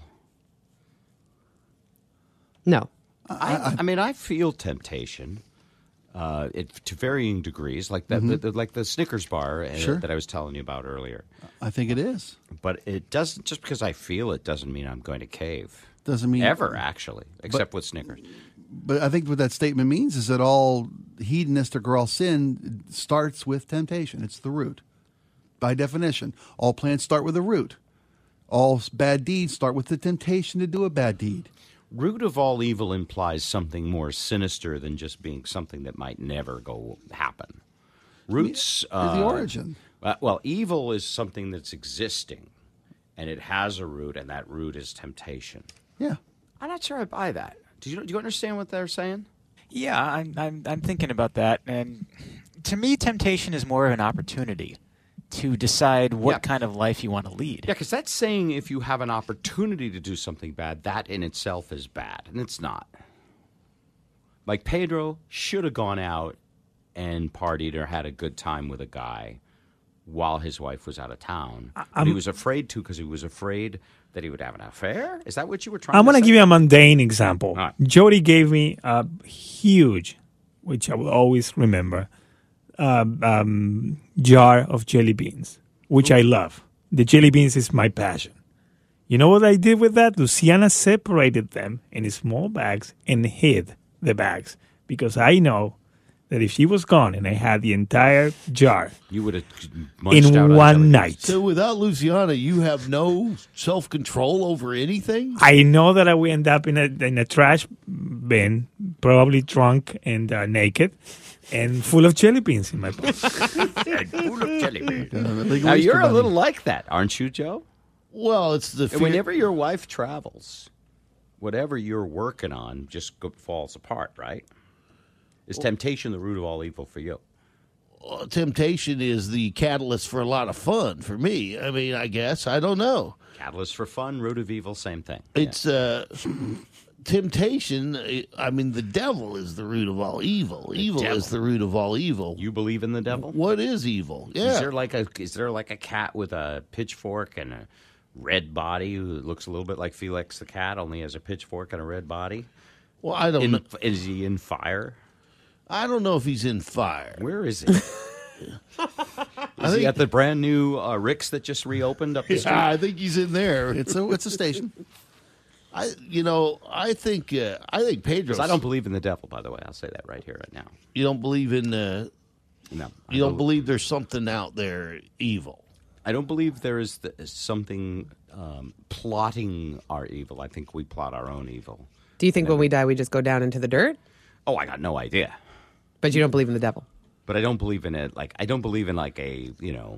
No. I mean, I feel temptation to varying degrees, like that, like the Snickers bar that I was telling you about earlier. I think it is. But it doesn't, just because I feel it doesn't mean I'm going to cave. Doesn't mean ever, actually, except with Snickers. But I think what that statement means is that all hedonistic or all sin starts with temptation. It's the root. By definition, all plants start with a root. All bad deeds start with the temptation to do a bad deed. Root of all evil implies something more sinister than just being something that might never happen. Roots are the origin. Well, evil is something that's existing, and it has a root, and that root is temptation. Yeah, I'm not sure I buy that. Do you understand what they're saying? Yeah, I'm thinking about that, and to me, temptation is more of an opportunity to decide what kind of life you want to lead. Yeah, because that's saying if you have an opportunity to do something bad, that in itself is bad, and it's not. Like Pedro should have gone out and partied or had a good time with a guy while his wife was out of town. But he was afraid to because he was afraid that he would have an affair? Is that what you were trying to say? I'm going to give you a mundane example. Right. Jody gave me a huge, which I will always remember, jar of jelly beans, which I love. The jelly beans is my passion. You know what I did with that? Luciana separated them in small bags and hid the bags because I know that if she was gone and I had the entire jar, you would have munched out in on one jelly night. beans. So without Luciana, you have no self-control over anything? I know that I will end up in a trash bin, probably drunk and naked, and full of jelly beans in my pocket. And full of jelly beans. Now, you're a little like that, aren't you, Joe? Well, it's the fear. Whenever your wife travels, whatever you're working on just falls apart, right? Is temptation the root of all evil for you? Well, temptation is the catalyst for a lot of fun for me. I mean, I guess. I don't know. Catalyst for fun, root of evil, same thing. It's temptation. I mean, the devil is the root of all evil. Evil is the root of all evil. You believe in the devil? What is evil? Yeah. Is there like a cat with a pitchfork and a red body who looks a little bit like Felix the cat, only has a pitchfork and a red body? Well, I don't know. Is he in fire? I don't know if he's in fire. Where is he? Is he at the brand new Rick's that just reopened up the street? Yeah, I think he's in there. It's a station. I think Pedro. 'Cause I don't believe in the devil, by the way. I'll say that right here, right now. You don't believe in No. You don't believe there's something out there evil. I don't believe there is something plotting our evil. I think we plot our own evil. Do you think when we die, we just go down into the dirt? Oh, I got no idea. But you don't believe in the devil? But I don't believe in it. Like, I don't believe in, like, an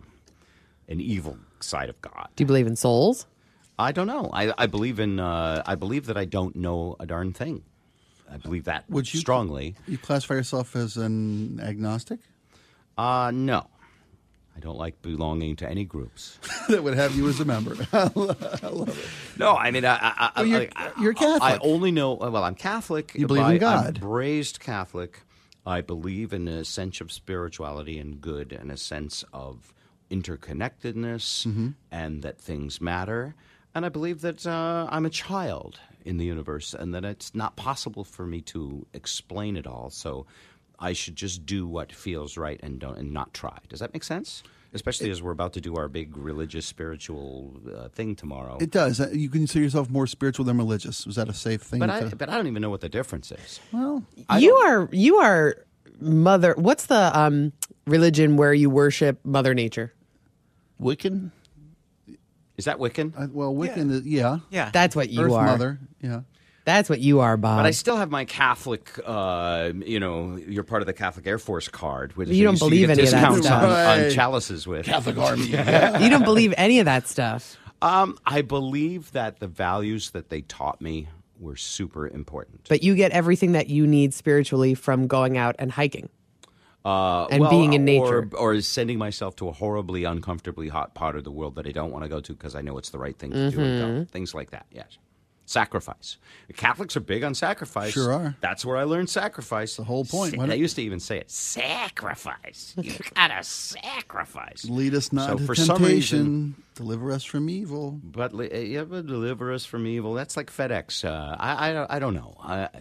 evil side of God. Do you believe in souls? I don't know. I believe that I don't know a darn thing. I believe that strongly. You classify yourself as an agnostic? No. I don't like belonging to any groups. That would have you as a member. I love it. No, I mean, you're Catholic. I only know, well, I'm Catholic. You believe in God. I'm raised Catholic. I believe in a sense of spirituality and good and a sense of interconnectedness and that things matter. And I believe that I'm a child in the universe and that it's not possible for me to explain it all. So I should just do what feels right and not try. Does that make sense? Especially as we're about to do our big religious, spiritual thing tomorrow. It does. You consider yourself more spiritual than religious. Was that a safe thing? But I don't even know what the difference is. Well, you are mother. What's the religion where you worship Mother Nature? Wiccan. Is that Wiccan? Well, Wiccan is, yeah. That's what you Earth are. Mother, yeah. That's what you are, Bob. But I still have my Catholic, you're part of the Catholic Air Force card. Which you don't believe any of that stuff. On chalices with. Catholic Army. You don't believe any of that stuff. I believe that the values that they taught me were super important. But you get everything that you need spiritually from going out and hiking. Being in nature. Or sending myself to a horribly, uncomfortably hot part of the world that I don't want to go to because I know it's the right thing to do and go. Things like that, yes. Sacrifice. The Catholics are big on sacrifice. Sure are. That's where I learned sacrifice. The whole point. I used to even say it. Sacrifice. You gotta sacrifice. Lead us not into for temptation. Some reason, deliver us from evil. But deliver us from evil. That's like FedEx. I don't know.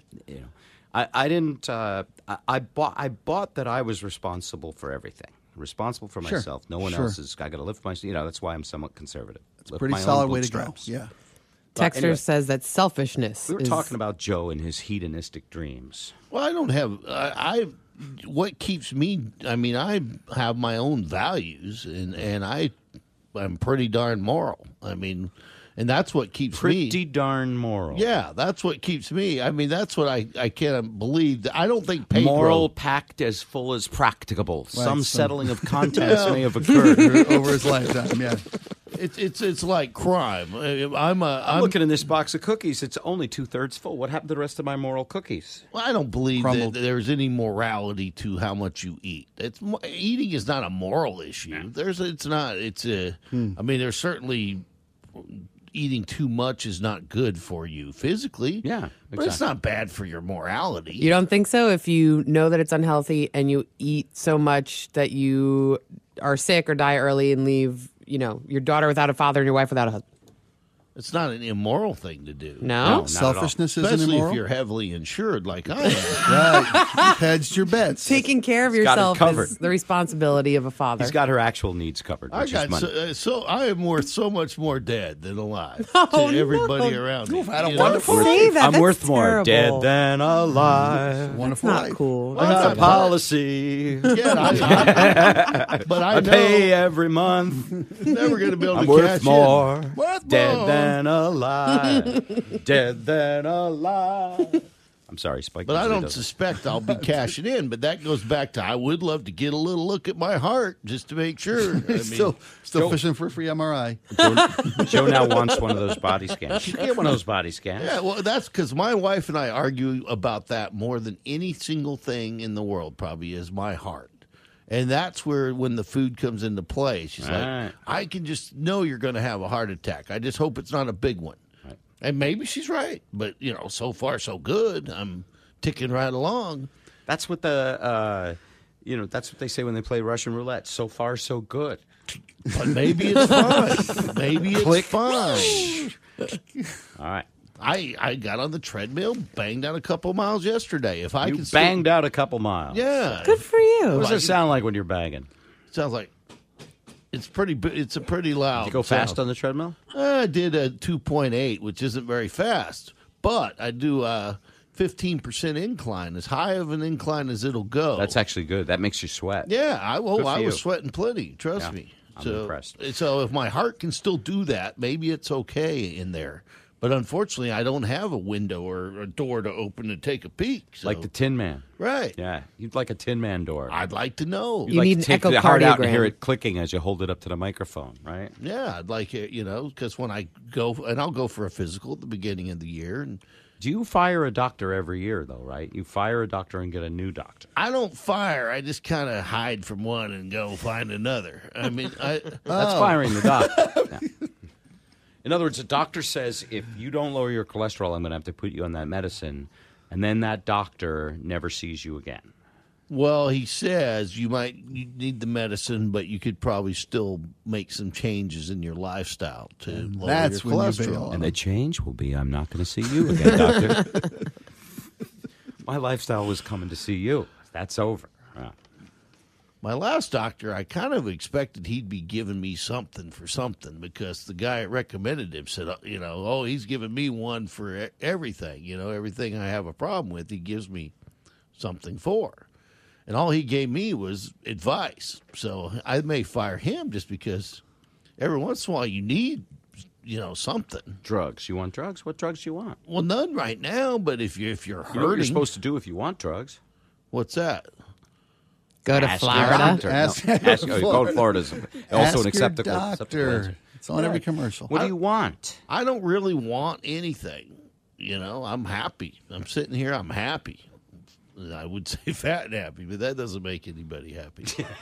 I didn't. I bought that I was responsible for everything. Responsible for myself. No one else is. I got to lift myself. That's why I'm somewhat conservative. It's a pretty solid way to go. Yeah. Texter says that selfishness. We were talking about Joe and his hedonistic dreams. Well, I don't have. What keeps me? I mean, I have my own values, and I'm pretty darn moral. I mean, and that's what keeps me pretty darn moral. Yeah, that's what keeps me. I mean, that's what I can't believe. I don't think Pedro, moral packed as full as practicable. Right, some settling of contents may have occurred over his lifetime. Yeah. It's like crime. I'm looking in this box of cookies. It's only 2/3 full. What happened to the rest of my moral cookies? Well, I don't believe that there's any morality to how much you eat. Eating is not a moral issue. I mean, there's certainly eating too much is not good for you physically. Yeah, exactly. But it's not bad for your morality. You don't think so? If you know that it's unhealthy and you eat so much that you are sick or die early and leave, your daughter without a father and your wife without a husband. It's not an immoral thing to do. No? Selfishness isn't Especially immoral? if you're heavily insured like I am. Right. You've hedged your bets. Taking care of yourself is the responsibility of a father. He's got her actual needs covered, which is money. So I am worth so much more dead than alive to everybody around me. You've had a wonderful life. I'm worth more dead than alive. Wonderful Not life. cool. That's a policy. Yeah, but I know pay every month. Never going to be able I'm to worth cash more. in. Worth dead more. than alive. Dead than alive. I'm sorry, Spike. But I don't suspect I'll be cashing in. But that goes back to I would love to get a little look at my heart just to make sure. I mean, Still fishing for a free MRI. Joe now wants one of those body scans. You can get one of those body scans. Yeah, well, that's because my wife and I argue about that more than any single thing in the world. Probably is my heart. And that's where, when the food comes into play, she's like, I can just know you're going to have a heart attack. I just hope it's not a big one. Right. And maybe she's right. But, so far, so good. I'm ticking right along. That's what that's what they say when they play Russian roulette. So far, so good. But maybe it's fine. Maybe it's fine. All right. I got on the treadmill, banged out a couple miles yesterday. If I You could banged out a couple miles. Yeah. Good for you. What does it sound like when you're banging? Sounds like It's a pretty loud. Did you go fast sound. on the treadmill? I did a 2.8, which isn't very fast, but I do a 15% incline, as high of an incline as it'll go. That's actually good. That makes you sweat. Yeah, I Good for you. was sweating plenty. Trust me. I'm impressed. So if my heart can still do that, maybe it's okay in there. But unfortunately, I don't have a window or a door to open and take a peek. So. Like the Tin Man. Right. Yeah, you'd like a Tin Man door. I'd like to know. You'd like to take the heart out and hear it clicking as you hold it up to the microphone, right? Yeah, I'd like it, because when I go, and I'll go for a physical at the beginning of the year. And do you fire a doctor every year, though, right? You fire a doctor and get a new doctor. I don't fire. I just kind of hide from one and go find another. I mean, that's firing the doctor. Yeah. In other words, a doctor says, if you don't lower your cholesterol, I'm going to have to put you on that medicine, and then that doctor never sees you again. Well, he says you need the medicine, but you could probably still make some changes in your lifestyle to lower your cholesterol. And the change will be, I'm not going to see you again, doctor. My lifestyle was coming to see you. That's over. My last doctor, I kind of expected he'd be giving me something for something, because the guy that recommended him said, he's giving me one for everything. Everything I have a problem with, he gives me something for. And all he gave me was advice. So I may fire him just because every once in a while you need, something. Drugs. You want drugs? What drugs do you want? Well, none right now, but if you're hurting. You know what you're supposed to do if you want drugs? What's that? Go to Florida. Go to Florida is also an acceptable doctor. It's on every commercial. What do you want? I don't really want anything. I'm happy. I'm sitting here. I'm happy. I would say fat and happy, but that doesn't make anybody happy.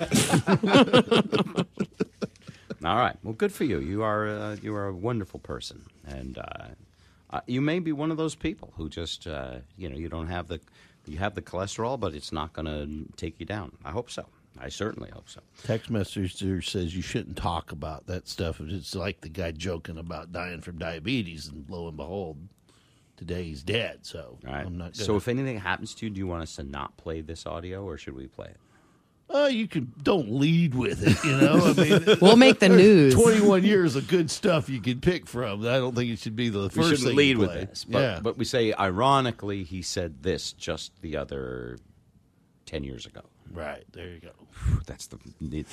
All right. Well, good for you. You are a wonderful person, and you may be one of those people who just you don't have you have the cholesterol, but it's not going to take you down. I hope so. I certainly hope so. Text message there says you shouldn't talk about that stuff. It's like the guy joking about dying from diabetes, and lo and behold, today he's dead. So I'm not. So if anything happens to you, do you want us to not play this audio, or should we play it? You don't lead with it, I mean, we'll make the news. 21 years of good stuff you can pick from. I don't think it should be the first thing. We shouldn't lead with this, but we say, ironically, he said this just the other 10 years ago. Right, there you go. That's the.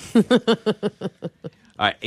All right,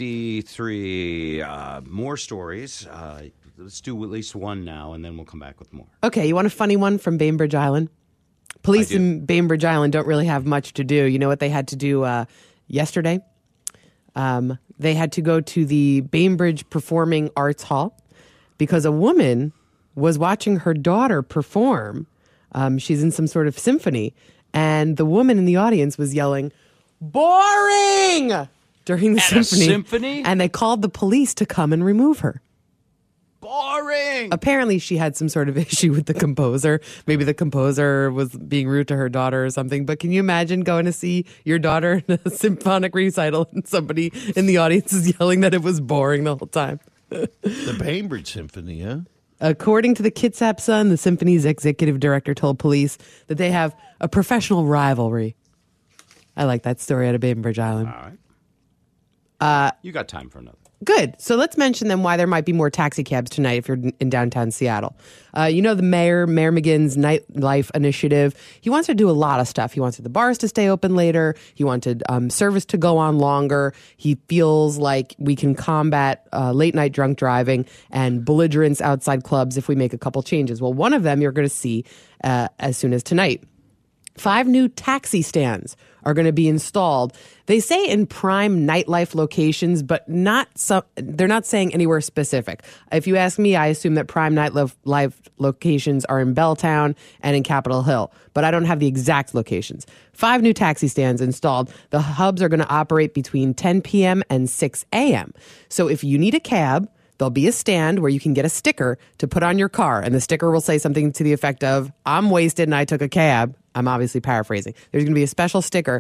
8:53. More stories. Let's do at least one now, and then we'll come back with more. Okay, you want a funny one from Bainbridge Island? Police in Bainbridge Island don't really have much to do. You know what they had to do yesterday? They had to go to the Bainbridge Performing Arts Hall because a woman was watching her daughter perform. She's in some sort of symphony, and the woman in the audience was yelling, "Boring!" during the symphony. And they called the police to come and remove her. Boring. Apparently, she had some sort of issue with the composer. Maybe the composer was being rude to her daughter or something. But can you imagine going to see your daughter in a symphonic recital and somebody in the audience is yelling that it was boring the whole time? The Bainbridge Symphony, huh? According to the Kitsap Sun, the symphony's executive director told police that they have a professional rivalry. I like that story out of Bainbridge Island. All right. You got time for another. Good. So let's mention then why there might be more taxi cabs tonight if you're in downtown Seattle. The Mayor McGinn's Nightlife Initiative, he wants to do a lot of stuff. He wanted the bars to stay open later. He wanted service to go on longer. He feels like we can combat late night drunk driving and belligerence outside clubs if we make a couple changes. Well, one of them you're going to see as soon as tonight. 5 new taxi stands are going to be installed. They say in prime nightlife locations, but they're not saying anywhere specific. If you ask me, I assume that prime nightlife locations are in Belltown and in Capitol Hill, but I don't have the exact locations. 5 new taxi stands installed. The hubs are going to operate between 10 p.m. and 6 a.m. So if you need a cab, there'll be a stand where you can get a sticker to put on your car, and the sticker will say something to the effect of, "I'm wasted and I took a cab." I'm obviously paraphrasing. There's going to be a special sticker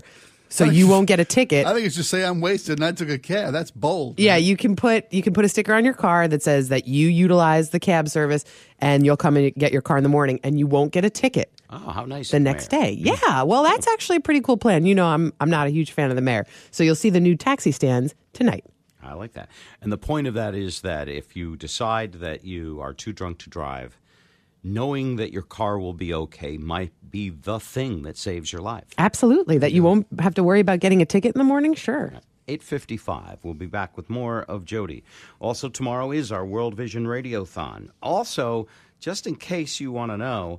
so you won't get a ticket. I think it's just say I'm wasted and I took a cab. That's bold. Yeah, you can put a sticker on your car that says that you utilize the cab service, and you'll come and get your car in the morning, and you won't get a ticket. Oh, how nice! The next day. Yeah, well, that's actually a pretty cool plan. You know, I'm not a huge fan of the mayor, so you'll see the new taxi stands tonight. I like that. And the point of that is that if you decide that you are too drunk to drive, knowing that your car will be okay might be the thing that saves your life. Absolutely. That you won't have to worry about getting a ticket in the morning? Sure. 8:55. We'll be back with more of Jody. Also, tomorrow is our World Vision Radiothon. Also, just in case you want to know,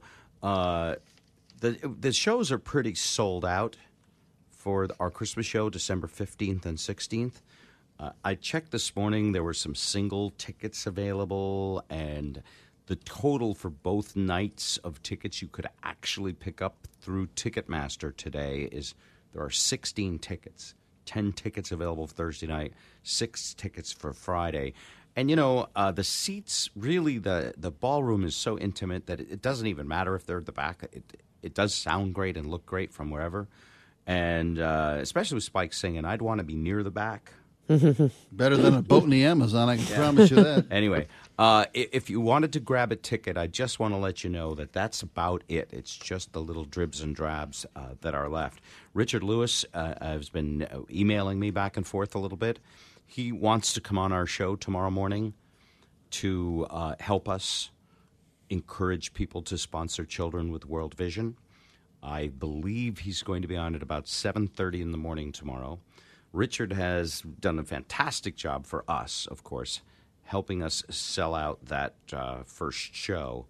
the shows are pretty sold out for our Christmas show, December 15th and 16th. I checked this morning. There were some single tickets available, and the total for both nights of tickets you could actually pick up through Ticketmaster today is there are 16 tickets, 10 tickets available for Thursday night, 6 tickets for Friday. And, you know, the seats, really, the ballroom is so intimate that it doesn't even matter if they're at the back. It does sound great and look great from wherever. And especially with Spike singing, I'd want to be near the back. Better than a boat in the Amazon, I can promise you that. Anyway, if you wanted to grab a ticket, I just want to let you know that that's about it. It's just the little dribs and drabs that are left. Richard Lewis has been emailing me back and forth a little bit. He wants to come on our show tomorrow morning to help us encourage people to sponsor children with World Vision. I believe he's going to be on at about 7:30 in the morning tomorrow. Richard has done a fantastic job for us, of course, helping us sell out that first show,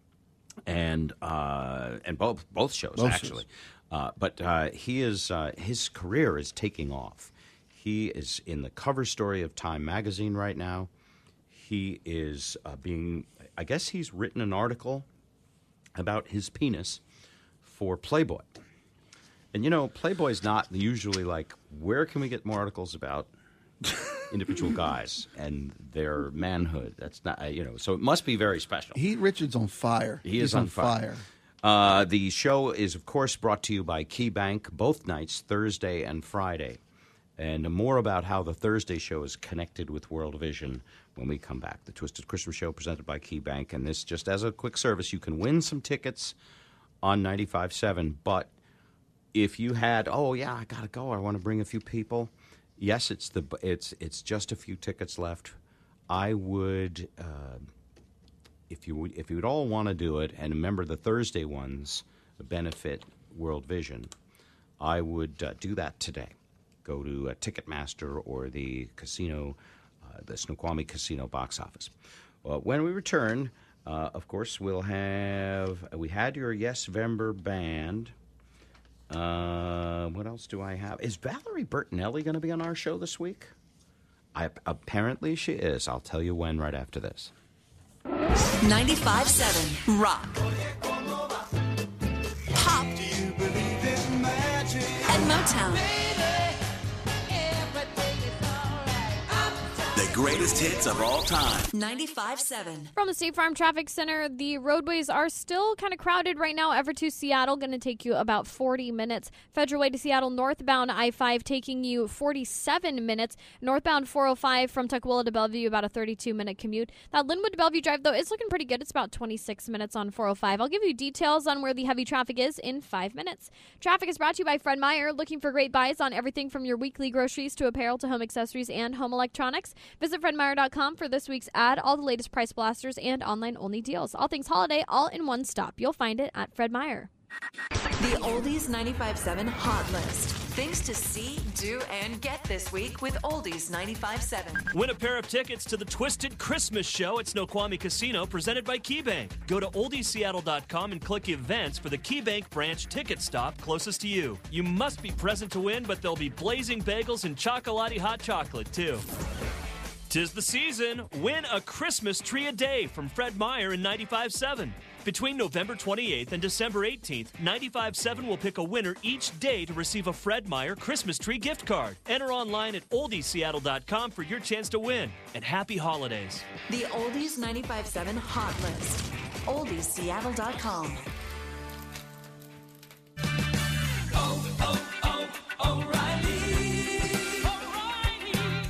and both shows actually. But he is his career is taking off. He is in the cover story of Time magazine right now. He is I guess he's written an article about his penis for Playboy. And, you know, Playboy's not usually like, where can we get more articles about individual guys and their manhood? That's not, so it must be very special. Richard's on fire. He's on fire. The show is, of course, brought to you by KeyBank both nights, Thursday and Friday. And more about how the Thursday show is connected with World Vision when we come back. The Twisted Christmas Show presented by KeyBank. And this, just as a quick service, you can win some tickets on 95.7, but if you had, I gotta go, I want to bring a few people. Yes, it's just a few tickets left. I would, if you would all want to do it, and remember the Thursday ones benefit World Vision, I would do that today. Go to Ticketmaster or the casino, the Snoqualmie Casino box office. Well, when we return, of course, we had your Yes Vember band. What else do I have? Is Valerie Bertinelli going to be on our show this week? Apparently she is. I'll tell you when right after this. 95.7 Rock. Pop. And Motown. The greatest hits of all time. 95.7. From the State Farm Traffic Center, the roadways are still kind of crowded right now. Ever to Seattle, going to take you about 40 minutes. Federal Way to Seattle, northbound I-5 taking you 47 minutes. Northbound 405 from Tukwila to Bellevue, about a 32-minute commute. That Linwood to Bellevue drive, though, is looking pretty good. It's about 26 minutes on 405. I'll give you details on where the heavy traffic is in 5 minutes. Traffic is brought to you by Fred Meyer. Looking for great buys on everything from your weekly groceries to apparel to home accessories and home electronics? Visit FredMeyer.com for this week's ad, all the latest price blasters, and online-only deals. All things holiday, all in one stop. You'll find it at Fred Meyer. The Oldies 95.7 Hot List. Things to see, do, and get this week with Oldies 95.7. Win a pair of tickets to the Twisted Christmas Show at Snoqualmie Casino presented by KeyBank. Go to oldieseattle.com and click events for the KeyBank branch ticket stop closest to you. You must be present to win, but there'll be blazing bagels and chocolate hot chocolate, too. 'Tis the season. Win a Christmas tree a day from Fred Meyer in 95.7. Between November 28th and December 18th, 95.7 will pick a winner each day to receive a Fred Meyer Christmas tree gift card. Enter online at oldieseattle.com for your chance to win. And happy holidays. The Oldies 95.7 Hot List. Oldieseattle.com. Oh, O'Reilly.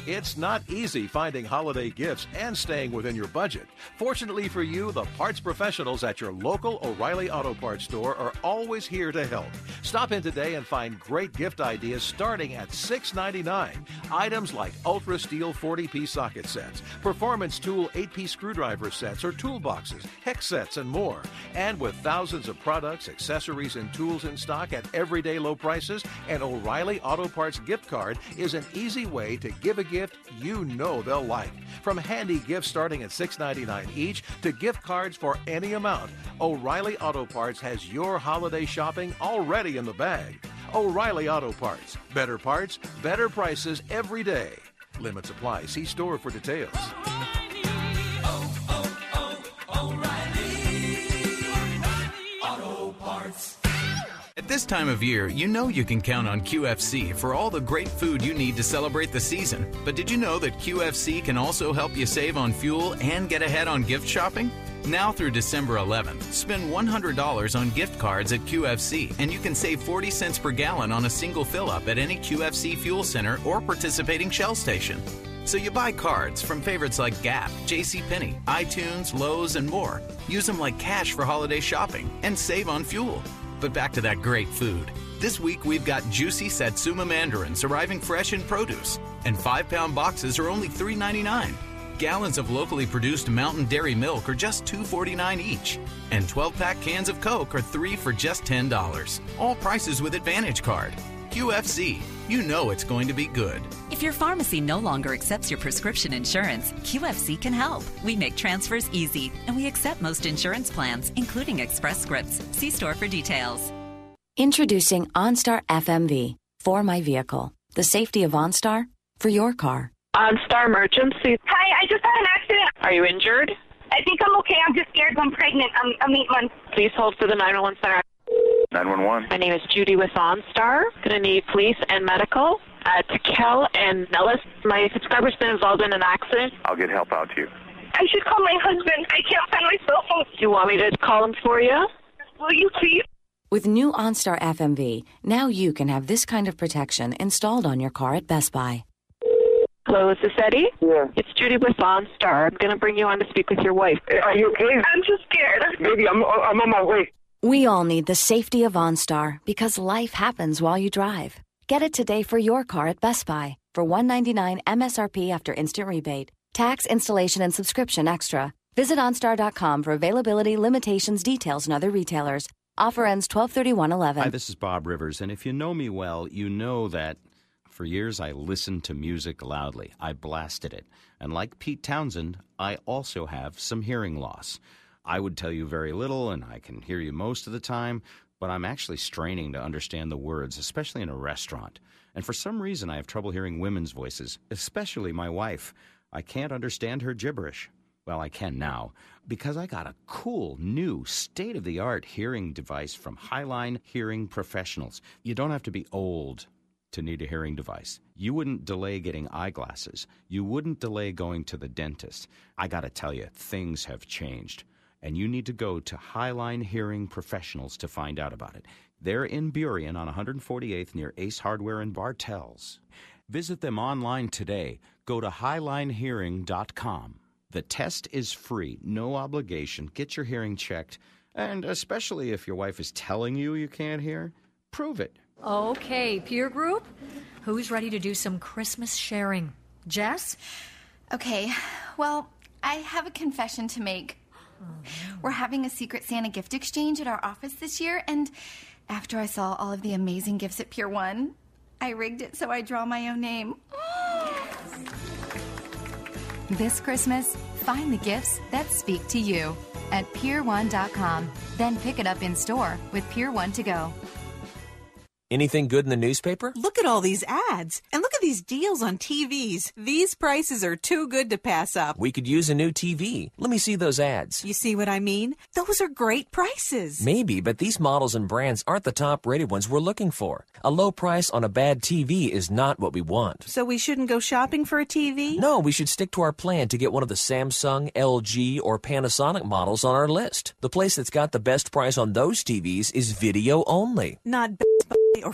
It's not easy finding holiday gifts and staying within your budget. Fortunately for you, the parts professionals at your local O'Reilly Auto Parts store are always here to help. Stop in today and find great gift ideas starting at $6.99. Items like Ultra Steel 40-piece socket sets, Performance Tool 8-piece screwdriver sets or toolboxes, hex sets, and more. And with thousands of products, accessories, and tools in stock at everyday low prices, an O'Reilly Auto Parts gift card is an easy way to give a gift you know they'll like. From handy gifts starting at $6.99 each to gift cards for any amount, O'Reilly Auto Parts has your holiday shopping already in the bag. O'Reilly Auto Parts. Better parts, better prices every day. Limits apply. See store for details. Auto Parts. At this time of year, you know you can count on QFC for all the great food you need to celebrate the season. But did you know that QFC can also help you save on fuel and get ahead on gift shopping? Now through December 11th, spend $100 on gift cards at QFC, and you can save 40 cents per gallon on a single fill-up at any QFC fuel center or participating Shell station. So you buy cards from favorites like Gap, JCPenney, iTunes, Lowe's, and more. Use them like cash for holiday shopping and save on fuel. But back to that great food. This week we've got juicy Satsuma mandarins arriving fresh in produce, and 5-pound boxes are only $3.99. Gallons of locally produced Mountain Dairy milk are just $2.49 each, and 12-pack cans of Coke are 3 for just $10. All prices with Advantage Card. QFC, you know it's going to be good. If your pharmacy no longer accepts your prescription insurance, QFC can help. We make transfers easy, and we accept most insurance plans, including Express Scripts. See store for details. Introducing OnStar FMV for my vehicle. The safety of OnStar for your car. OnStar emergency. Hi, I just had an accident. Are you injured? I think I'm okay. I'm just scared. I'm pregnant. I'm 8 months. Please hold for the 911 center. 911. My name is Judy with OnStar. Going to need police and medical at Kel and Nellis. My subscriber's been involved in an accident. I'll get help out to you. I should call my husband. I can't find my cell phone. Do you want me to call him for you? Will you please? With new OnStar FMV, now you can have this kind of protection installed on your car at Best Buy. Hello, is this Eddie? Yeah. It's Judy with OnStar. I'm going to bring you on to speak with your wife. Are you okay? I'm just scared. Baby, I'm on my way. We all need the safety of OnStar because life happens while you drive. Get it today for your car at Best Buy for $199 MSRP after instant rebate. Tax, installation, and subscription extra. Visit OnStar.com for availability, limitations, details, and other retailers. Offer ends 12/31/11. Hi, this is Bob Rivers, and if you know me well, you know that for years I listened to music loudly. I blasted it. And like Pete Townsend, I also have some hearing loss. I would tell you very little, and I can hear you most of the time, but I'm actually straining to understand the words, especially in a restaurant. And for some reason, I have trouble hearing women's voices, especially my wife. I can't understand her gibberish. Well, I can now, because I got a cool, new, state-of-the-art hearing device from Highline Hearing Professionals. You don't have to be old to need a hearing device. You wouldn't delay getting eyeglasses. You wouldn't delay going to the dentist. I got to tell you, things have changed. And you need to go to Highline Hearing Professionals to find out about it. They're in Burien on 148th near Ace Hardware and Bartels. Visit them online today. Go to highlinehearing.com. The test is free, no obligation. Get your hearing checked. And especially if your wife is telling you you can't hear, prove it. Okay, peer group, who's ready to do some Christmas sharing? Jess? Okay, well, I have a confession to make. We're having a Secret Santa gift exchange at our office this year, and after I saw all of the amazing gifts at Pier 1, I rigged it so I draw my own name. This Christmas, find the gifts that speak to you at Pier1.com. Then pick it up in store with Pier 1 to go. Anything good in the newspaper? Look at all these ads. And look at these deals on TVs. These prices are too good to pass up. We could use a new TV. Let me see those ads. You see what I mean? Those are great prices. Maybe, but these models and brands aren't the top-rated ones we're looking for. A low price on a bad TV is not what we want. So we shouldn't go shopping for a TV? No, we should stick to our plan to get one of the Samsung, LG, or Panasonic models on our list. The place that's got the best price on those TVs is Video Only. Not Best Buy or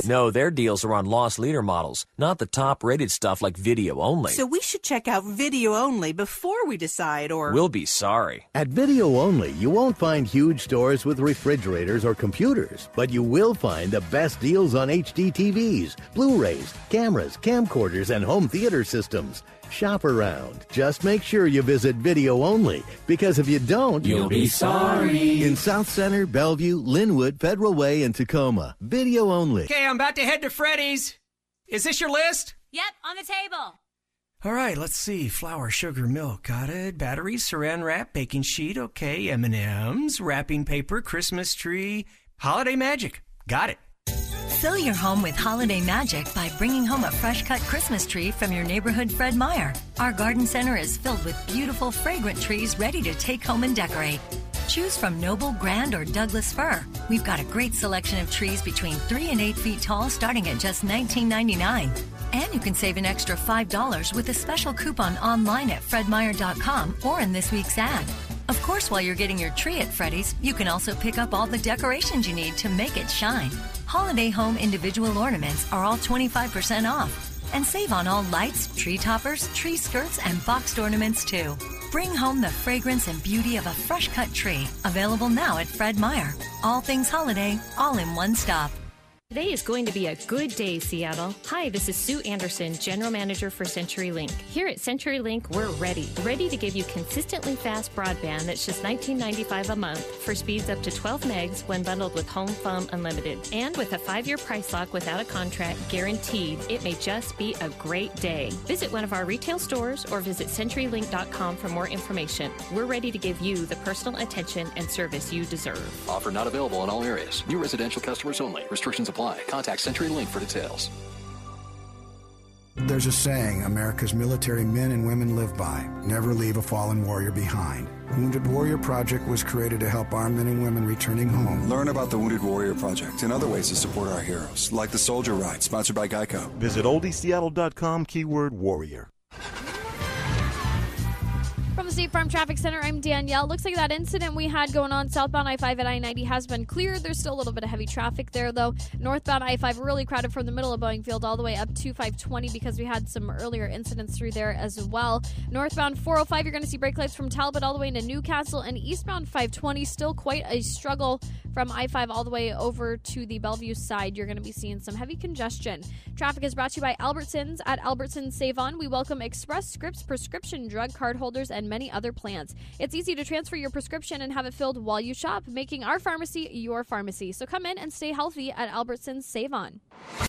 No, their deals are on loss leader models, not the top-rated stuff like video only. So we should check out video only before we decide, or... We'll be sorry. At Video Only, you won't find huge stores with refrigerators or computers, but you will find the best deals on HD TVs, Blu-rays, cameras, camcorders, and home theater systems. Shop around. Just make sure you visit Video Only, because if you don't, you'll be sorry. In South Center, Bellevue, Linwood, Federal Way, and Tacoma. Video Only. Okay, I'm about to head to Freddy's. Is this your list? Yep, on the table. All right, let's see. Flour, sugar, milk, got it. Batteries, saran wrap, baking sheet, okay. M&M's, wrapping paper, Christmas tree, holiday magic. Got it. Fill your home with holiday magic by bringing home a fresh-cut Christmas tree from your neighborhood Fred Meyer. Our garden center is filled with beautiful, fragrant trees ready to take home and decorate. Choose from Noble, Grand, or Douglas Fir. We've got a great selection of trees between 3 and 8 feet tall starting at just $19.99. And you can save an extra $5 with a special coupon online at fredmeyer.com or in this week's ad. Of course, while you're getting your tree at Freddy's, you can also pick up all the decorations you need to make it shine. Holiday home individual ornaments are all 25% off. And save on all lights, tree toppers, tree skirts, and boxed ornaments too. Bring home the fragrance and beauty of a fresh-cut tree. Available now at Fred Meyer. All things holiday, all in one stop. Today is going to be a good day, Seattle. Hi, this is Sue Anderson, General Manager for CenturyLink. Here at CenturyLink, we're ready to give you consistently fast broadband that's just $19.95 a month for speeds up to 12 megs when bundled with Home Phone Unlimited. And with a 5-year price lock without a contract guaranteed, it may just be a great day. Visit one of our retail stores or visit CenturyLink.com for more information. We're ready to give you the personal attention and service you deserve. Offer not available in all areas. New residential customers only. Restrictions apply. Contact CenturyLink for details. There's a saying America's military men and women live by: never leave a fallen warrior behind. Wounded Warrior Project was created to help our men and women returning home. Learn about the Wounded Warrior Project and other ways to support our heroes, like the Soldier Ride, sponsored by Geico. Visit oldieseattle.com, keyword warrior. From the State Farm Traffic Center, I'm Danielle. Looks like that incident we had going on southbound I-5 at I-90 has been cleared. There's still a little bit of heavy traffic there, though. Northbound I-5 really crowded from the middle of Boeing Field all the way up to 520 because we had some earlier incidents through there as well. Northbound 405, you're going to see brake lights from Talbot all the way into Newcastle, and eastbound 520, still quite a struggle from I-5 all the way over to the Bellevue side. You're going to be seeing some heavy congestion. Traffic is brought to you by Albertsons. At Albertsons Save On, we welcome Express Scripts prescription drug card holders and many other plans. It's easy to transfer your prescription and have it filled while you shop, making our pharmacy your pharmacy. So come in and stay healthy at Albertsons Save On.